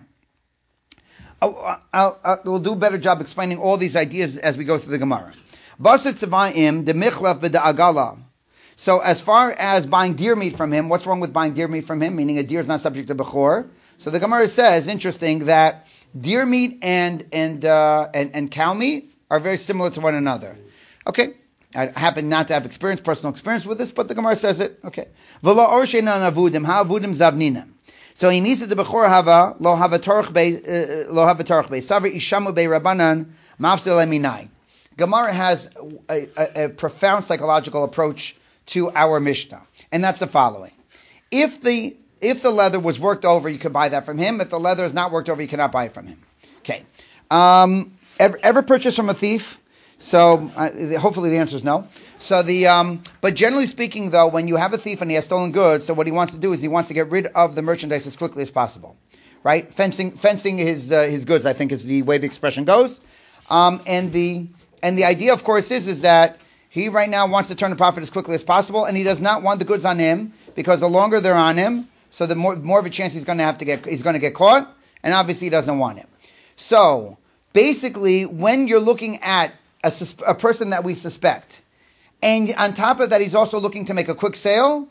I'll, I'll, I'll, we'll do a better job explaining all these ideas as we go through the Gemara. Basar tzavayim demichlaf b'da'agala. So as far as buying deer meat from him, what's wrong with buying deer meat from him? Meaning a deer is not subject to Bechor. So the Gemara says, interesting, that deer meat and and uh, and, and cow meat are very similar to one another. Okay. I happen not to have experience, personal experience with this, but the Gemara says it. Okay. V'lo orsheinan avudim, ha avudim zavninam. So he means that the bechor hava lo hava torch be lo hava torch be saver ishamu be rabbanan mafsel eminai. Gemara has a, a, a profound psychological approach to our Mishnah, and that's the following: if the if the leather was worked over, you could buy that from him. If the leather is not worked over, you cannot buy it from him. Okay. Um, ever ever purchase from a thief? So uh, hopefully the answer is no. So the um, but generally speaking, though, when you have a thief and he has stolen goods, so what he wants to do is he wants to get rid of the merchandise as quickly as possible, right? Fencing fencing his uh, his goods, I think, is the way the expression goes. Um, and the and the idea, of course, is is that he right now wants to turn a profit as quickly as possible, and he does not want the goods on him because the longer they're on him, so the more more of a chance he's going to have to get he's going to get caught, and obviously he doesn't want it. So basically, when you're looking at A, sus- a person that we suspect, and on top of that, he's also looking to make a quick sale.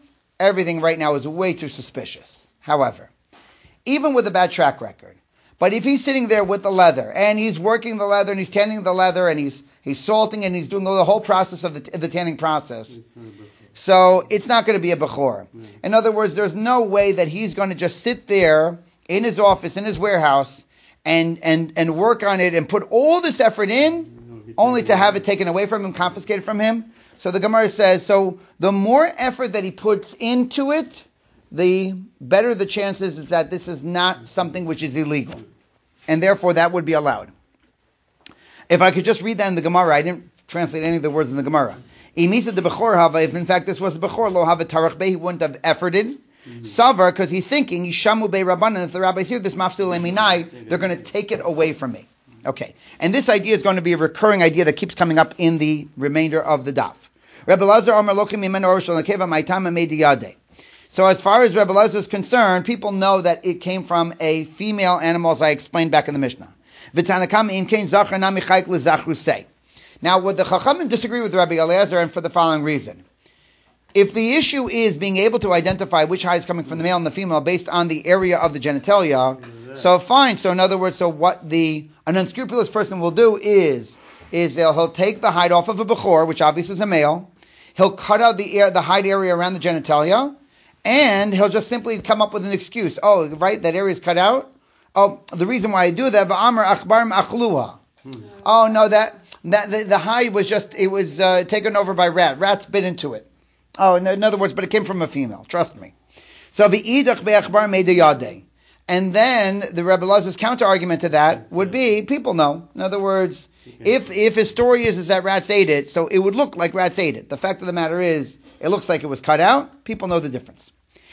everything right now is way too suspicious. However, even with a bad track record, but if he's sitting there with the leather and he's working the leather and he's tanning the leather and he's he's salting and he's doing the whole process of the, the tanning process, so it's not going to be a bechor. In other words, there's no way that he's going to just sit there in his office, in his warehouse, and and and work on it and put all this effort in, only to have it taken away from him, confiscated from him. So the Gemara says, so the more effort that he puts into it, the better the chances is that this is not something which is illegal. And therefore that would be allowed. If I could just read that in the Gemara, I didn't translate any of the words in the Gemara. If in fact this was a Bechor, lo have a tarach be, he wouldn't have efforted. Savar, because he's thinking, Yishamu be Rabbanan, if the rabbis hear this mafsil leminai, they're going to take it away from me. Okay. And this idea is going to be a recurring idea that keeps coming up in the remainder of the daf. Rebbe Lazar Omer Lochim Yimenu Orosh Lekeva Maitam Mediyade. So as far as Rebbe Lazar is concerned, people know that it came from a female animal, as I explained back in the Mishnah. V'tanakam im kein zachar nami chayk l'zachru say. Now, would the Chachamim disagree with Rabbi Eliezer, and for the following reason. If the issue is being able to identify which hide is coming from the male and the female based on the area of the genitalia, so fine. So in other words, so what the an unscrupulous person will do is, is they'll, he'll take the hide off of a bechor, which obviously is a male, he'll cut out the air, the hide area around the genitalia, and he'll just simply come up with an excuse. Oh, right, that area is cut out? Oh, the reason why I do that, v'amar achbar ma'achluha. Oh, no, that, that the, the hide was just, it was uh, taken over by rat. Rats bit into it. Oh, in, in other words, but it came from a female. Trust me. So v'idach be'achbar me'deyadeh. And then the Rebbe Lazar's counter argument to that would be, people know. In other words, if if his story is, is that rats ate it, so it would look like rats ate it. The fact of the matter is, it looks like it was cut out. People know the difference.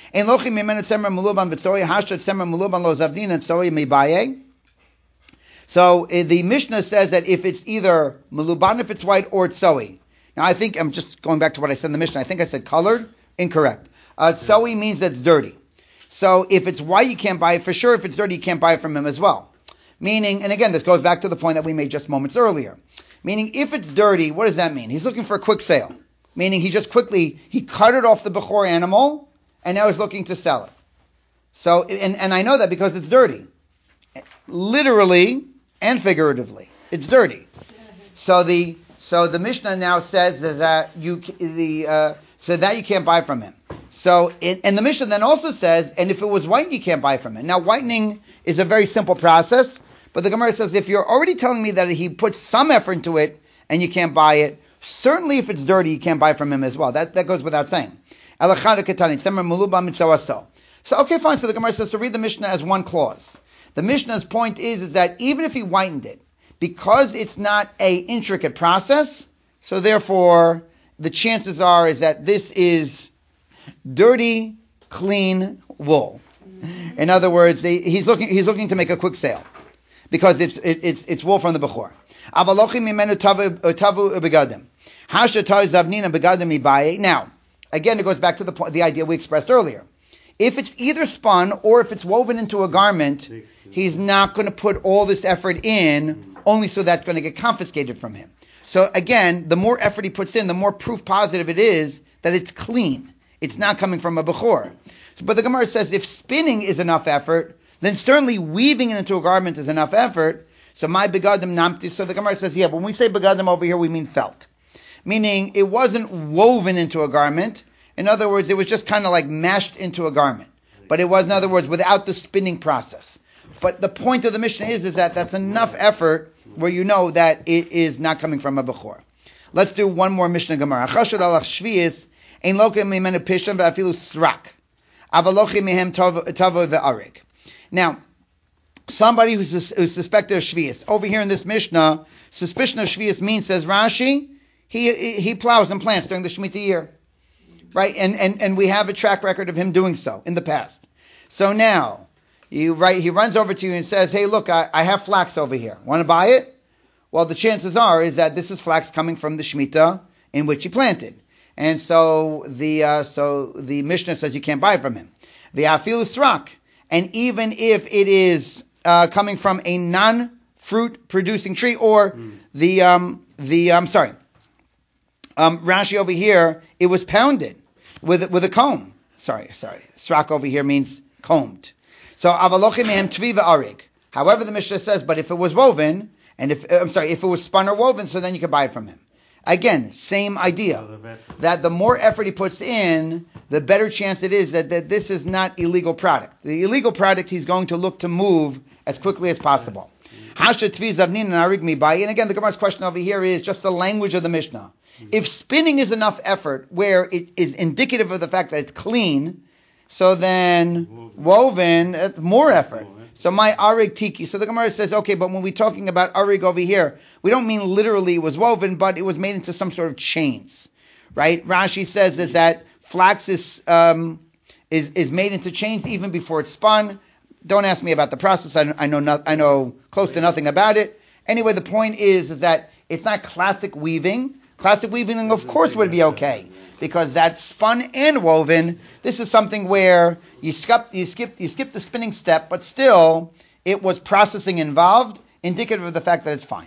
So uh, the Mishnah says that if it's either meluban if it's white or it's soy. Now I think I'm just going back to what I said in the Mishnah. I think I said colored. Incorrect. Uh, soy means that it's dirty. So if it's white, you can't buy it. For sure, if it's dirty, you can't buy it from him as well. Meaning, and again, this goes back to the point that we made just moments earlier. Meaning, if it's dirty, what does that mean? He's looking for a quick sale. Meaning, he just quickly, he cut it off the Bechor animal, and now he's looking to sell it. So, and, and I know that because it's dirty. Literally and figuratively. It's dirty. So the, so the Mishnah now says that you, the, uh, so that you can't buy from him. So, it, and the Mishnah then also says, and if it was white, you can't buy from him. Now, whitening is a very simple process, but the Gemara says, if you're already telling me that he puts some effort into it, and you can't buy it, certainly if it's dirty, you can't buy from him as well. That that goes without saying. So, okay, fine. So the Gemara says to read the Mishnah as one clause. The Mishnah's point is, is that even if he whitened it, because it's not a intricate process, so therefore, the chances are is that this is dirty, clean wool. In other words, they, he's looking he's looking to make a quick sale because it's it, it's it's wool from the Bechor. Now, again, it goes back to the point, the idea we expressed earlier. If it's either spun or if it's woven into a garment, he's not going to put all this effort in only so that's going to get confiscated from him. So again, the more effort he puts in, the more proof positive it is that it's clean. It's not coming from a Bechor. But the Gemara says if spinning is enough effort, then certainly weaving it into a garment is enough effort. So my begadim namti. So the Gemara says, yeah, when we say begadim over here, we mean felt. Meaning it wasn't woven into a garment. In other words, it was just kind of like mashed into a garment. But it was, in other words, without the spinning process. But the point of the Mishnah is, is that that's enough effort where you know that it is not coming from a Bechor. Let's do one more Mishnah Gemara. Chashad alach shvius ein lokem mimenu pisham ve'afilu srak. Avalochi mihem tavo ve'arik. Now, somebody who's, who's suspected of shvius. Over here in this Mishnah, suspicion of shvius means, says Rashi, he he plows and plants during the Shemitah year. Right? And, and, and we have a track record of him doing so in the past. So now, you right, he runs over to you and says, hey, look, I, I have flax over here. Want to buy it? Well, the chances are is that this is flax coming from the Shemitah in which he planted. And so the uh, so the Mishnah says you can't buy it from him. The afil srak. And even if it is uh, coming from a non-fruit producing tree, or mm. the um the I'm sorry, um, Rashi over here, it was pounded with with a comb. sorry, sorry. Srak over here means combed. So avalochim mehem tvi va'arig. However, the Mishnah says, but if it was woven, and if I'm sorry, if it was spun or woven, so then you can buy it from him. Again, same idea. That the more effort he puts in, the better chance it is that, that this is not illegal product. The illegal product he's going to look to move as quickly as possible. Hasha tvi zavnin and arig mi bai. And again, the Gemara's question over here is just the language of the Mishnah. If spinning is enough effort where it is indicative of the fact that it's clean, so then woven, it's more effort. So my arig tiki. So the Gemara says, okay, but when we're talking about arig over here, we don't mean literally it was woven, but it was made into some sort of chains, right? Rashi says is that flax is um, is is made into chains even before it's spun. Don't ask me about the process. I, I know not, I know close to nothing about it. Anyway, the point is is that it's not classic weaving. Classic weaving, of course, would be okay because that's spun and woven. This is something where you skip, you skip, you skip the spinning step, but still it was processing involved, indicative of the fact that it's fine.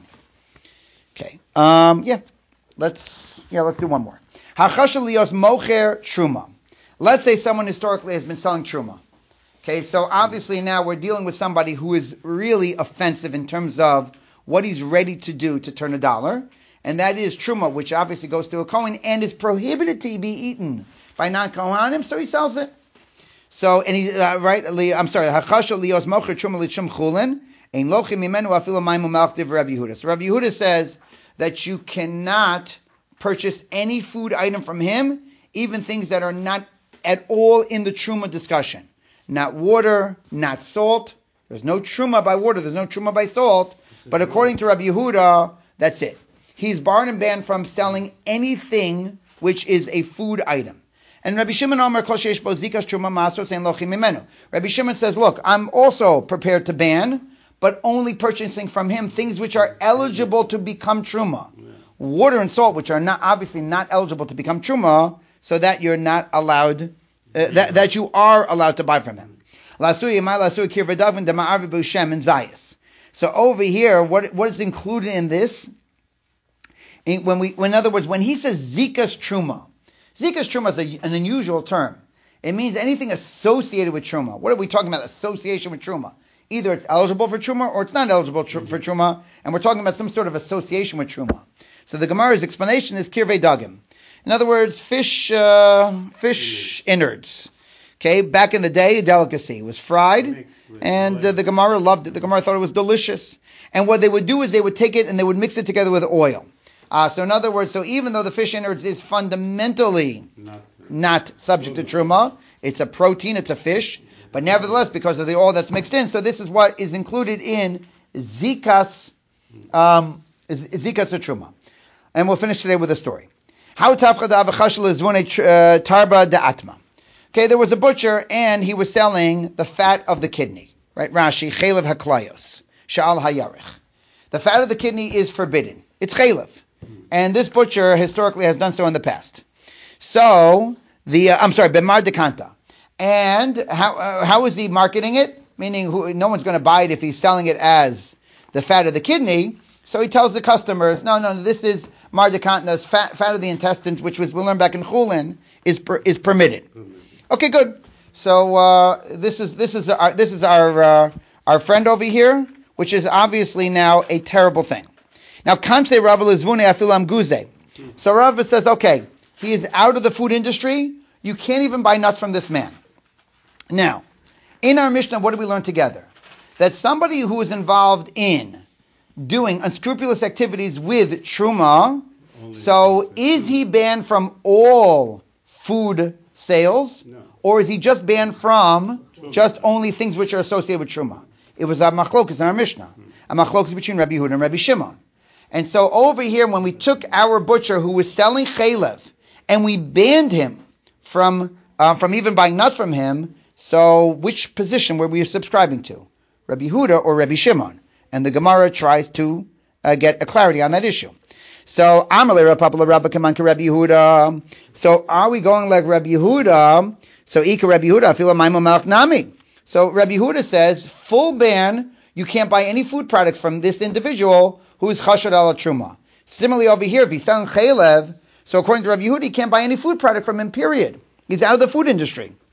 Okay, um, yeah, let's yeah, let's do one more. Hachasha lios mocher truma. Let's say someone historically has been selling truma. Okay, so obviously now we're dealing with somebody who is really offensive in terms of what he's ready to do to turn a dollar. And that is truma, which obviously goes to a Kohen and is prohibited to be eaten by non-Kohanim, so he sells it. So, and he, uh, right, I'm sorry, hachasha lios mocher truma lichum chulin, ein lochim mimenu afilu maimu malchtiv Rabbi Yehuda. So Rabbi Yehuda says that you cannot purchase any food item from him, even things that are not at all in the truma discussion. Not water, not salt. There's no truma by water, there's no truma by salt, but according to Rabbi Yehuda, that's it. He's barred and banned from selling anything which is a food item. And Rabbi Shimon Omer Kol Sheish Bo Zikas Truma Masros Ein Lochim Mimenu. Rabbi Shimon says, look, I'm also prepared to ban, but only purchasing from him things which are eligible to become truma. Water and salt, which are not obviously not eligible to become truma, so that you're not allowed, uh, that, that you are allowed to buy from him. So over here, what what is included in this? In, when we, in other words, when he says zikas truma, zikas truma is a, an unusual term. It means anything associated with truma. What are we talking about? Association with truma. Either it's eligible for truma or it's not eligible tr- for truma, and we're talking about some sort of association with truma. So the Gemara's explanation is kirvei dagim. In other words, fish, uh, fish innards. Okay, back in the day, a delicacy. It was fried, and uh, the Gemara loved it. The Gemara thought it was delicious. And what they would do is they would take it and they would mix it together with oil. Uh, so in other words, so even though the fish innards is fundamentally not, not subject to truma, it's a protein, it's a fish, but nevertheless, because of the oil that's mixed in, so this is what is included in zikas, um, zikas truma. And we'll finish today with a story. How tafchada v'chashel zvone tarba de'atma. Okay, there was a butcher and he was selling the fat of the kidney. Right, Rashi, chelev haklayos, sha'al hayarich. The fat of the kidney is forbidden. It's chelev. And this butcher historically has done so in the past. So, the, uh, I'm sorry, bemar dekanta. And how uh, how is he marketing it? Meaning who, no one's going to buy it if he's selling it as the fat of the kidney. So he tells the customers, no, no, no this is mar dekanta's fat, fat of the intestines, which was, we'll learn back in Chulin, is per, is permitted. Okay, good. So uh, this is this is our this is our uh, our friend over here, which is obviously now a terrible thing. Now, Kamse Rabba Lizvune Afilam Guze. So Rabba says, okay, he is out of the food industry. You can't even buy nuts from this man. Now, in our Mishnah, what did we learn together? That somebody who is involved in doing unscrupulous activities with Truma, only so is he banned from all food sales? No. Or is he just banned from Truma. Just only things which are associated with Truma? It was a machlokas in our Mishnah. Hmm. A machlokas between Rabbi Yehuda and Rabbi Shimon. And so over here, when we took our butcher who was selling chelev, and we banned him from uh, from even buying nuts from him, so which position were we subscribing to? Rabbi Yehuda or Rabbi Shimon? And the Gemara tries to uh, get a clarity on that issue. So, Amalei Rapapala Rabba Kamanka Rabbi Yehuda. So, are we going like Rabbi Yehuda? So, Ika Rabbi Yehuda, Afila Maimo Malach Nami. So, Rabbi Yehuda says, full ban, you can't buy any food products from this individual who is chashad ala truma. Similarly, over here, if he's selling chelev, so according to Rabbi Yehuda, he can't buy any food product from him, period. He's out of the food industry.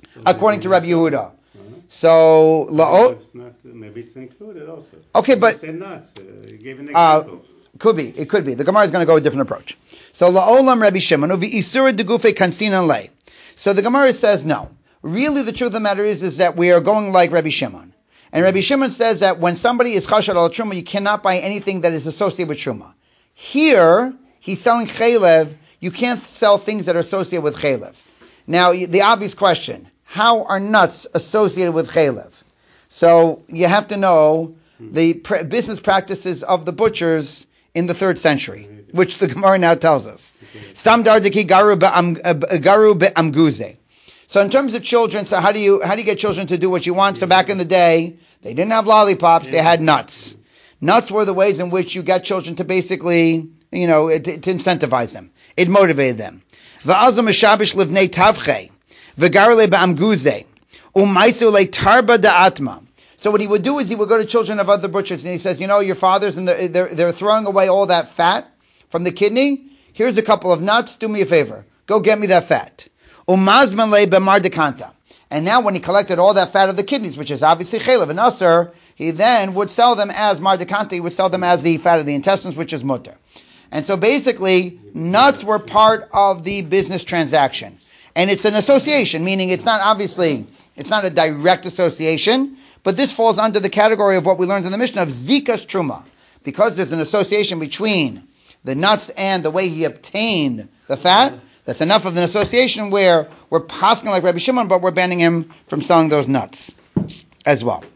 according to Rabbi Yehuda.
Uh-huh.
So la'ol.
It's not, maybe it's included also.
Okay, but
You said nuts. Uh, you gave an
uh,
example.
could be. It could be. The Gemara is going to go a different approach. So la'olam Rabbi Shimon uvi isura degufe kansinan lei. So the Gemara says no. Really, the truth of the matter is, is that we are going like Rabbi Shimon. And Rabbi Shimon says that when somebody is chashad al truma, you cannot buy anything that is associated with truma. Here, he's selling chaylev. You can't sell things that are associated with chaylev. Now, the obvious question, how are nuts associated with chaylev? So you have to know the pr- business practices of the butchers in the third century, which the Gemara now tells us. Stam dardiki garu be'amguze. So in terms of children, so how do you how do you get children to do what you want? So back in the day, they didn't have lollipops, they had nuts. Nuts were the ways in which you got children to basically, you know, to, to incentivize them. It motivated them. Va'azam mishabish livnei tavche, v'garle be'amguze, u'maisu le tarba da'atma. So what he would do is he would go to children of other butchers and he says, you know, your fathers and they're, they're, they're throwing away all that fat from the kidney. Here's a couple of nuts. Do me a favor. Go get me that fat. Umazman le b'mar dekanta. And now when he collected all that fat of the kidneys, which is obviously chaylev and usher, he then would sell them as mar dekanta. He would sell them as the fat of the intestines, which is mutter. And so basically, nuts were part of the business transaction. And it's an association, meaning it's not obviously, it's not a direct association, but this falls under the category of what we learned in the Mishnah of zikas truma. Because there's an association between the nuts and the way he obtained the fat, that's enough of an association where we're passing like Rabbi Shimon, but we're banning him from selling those nuts as well.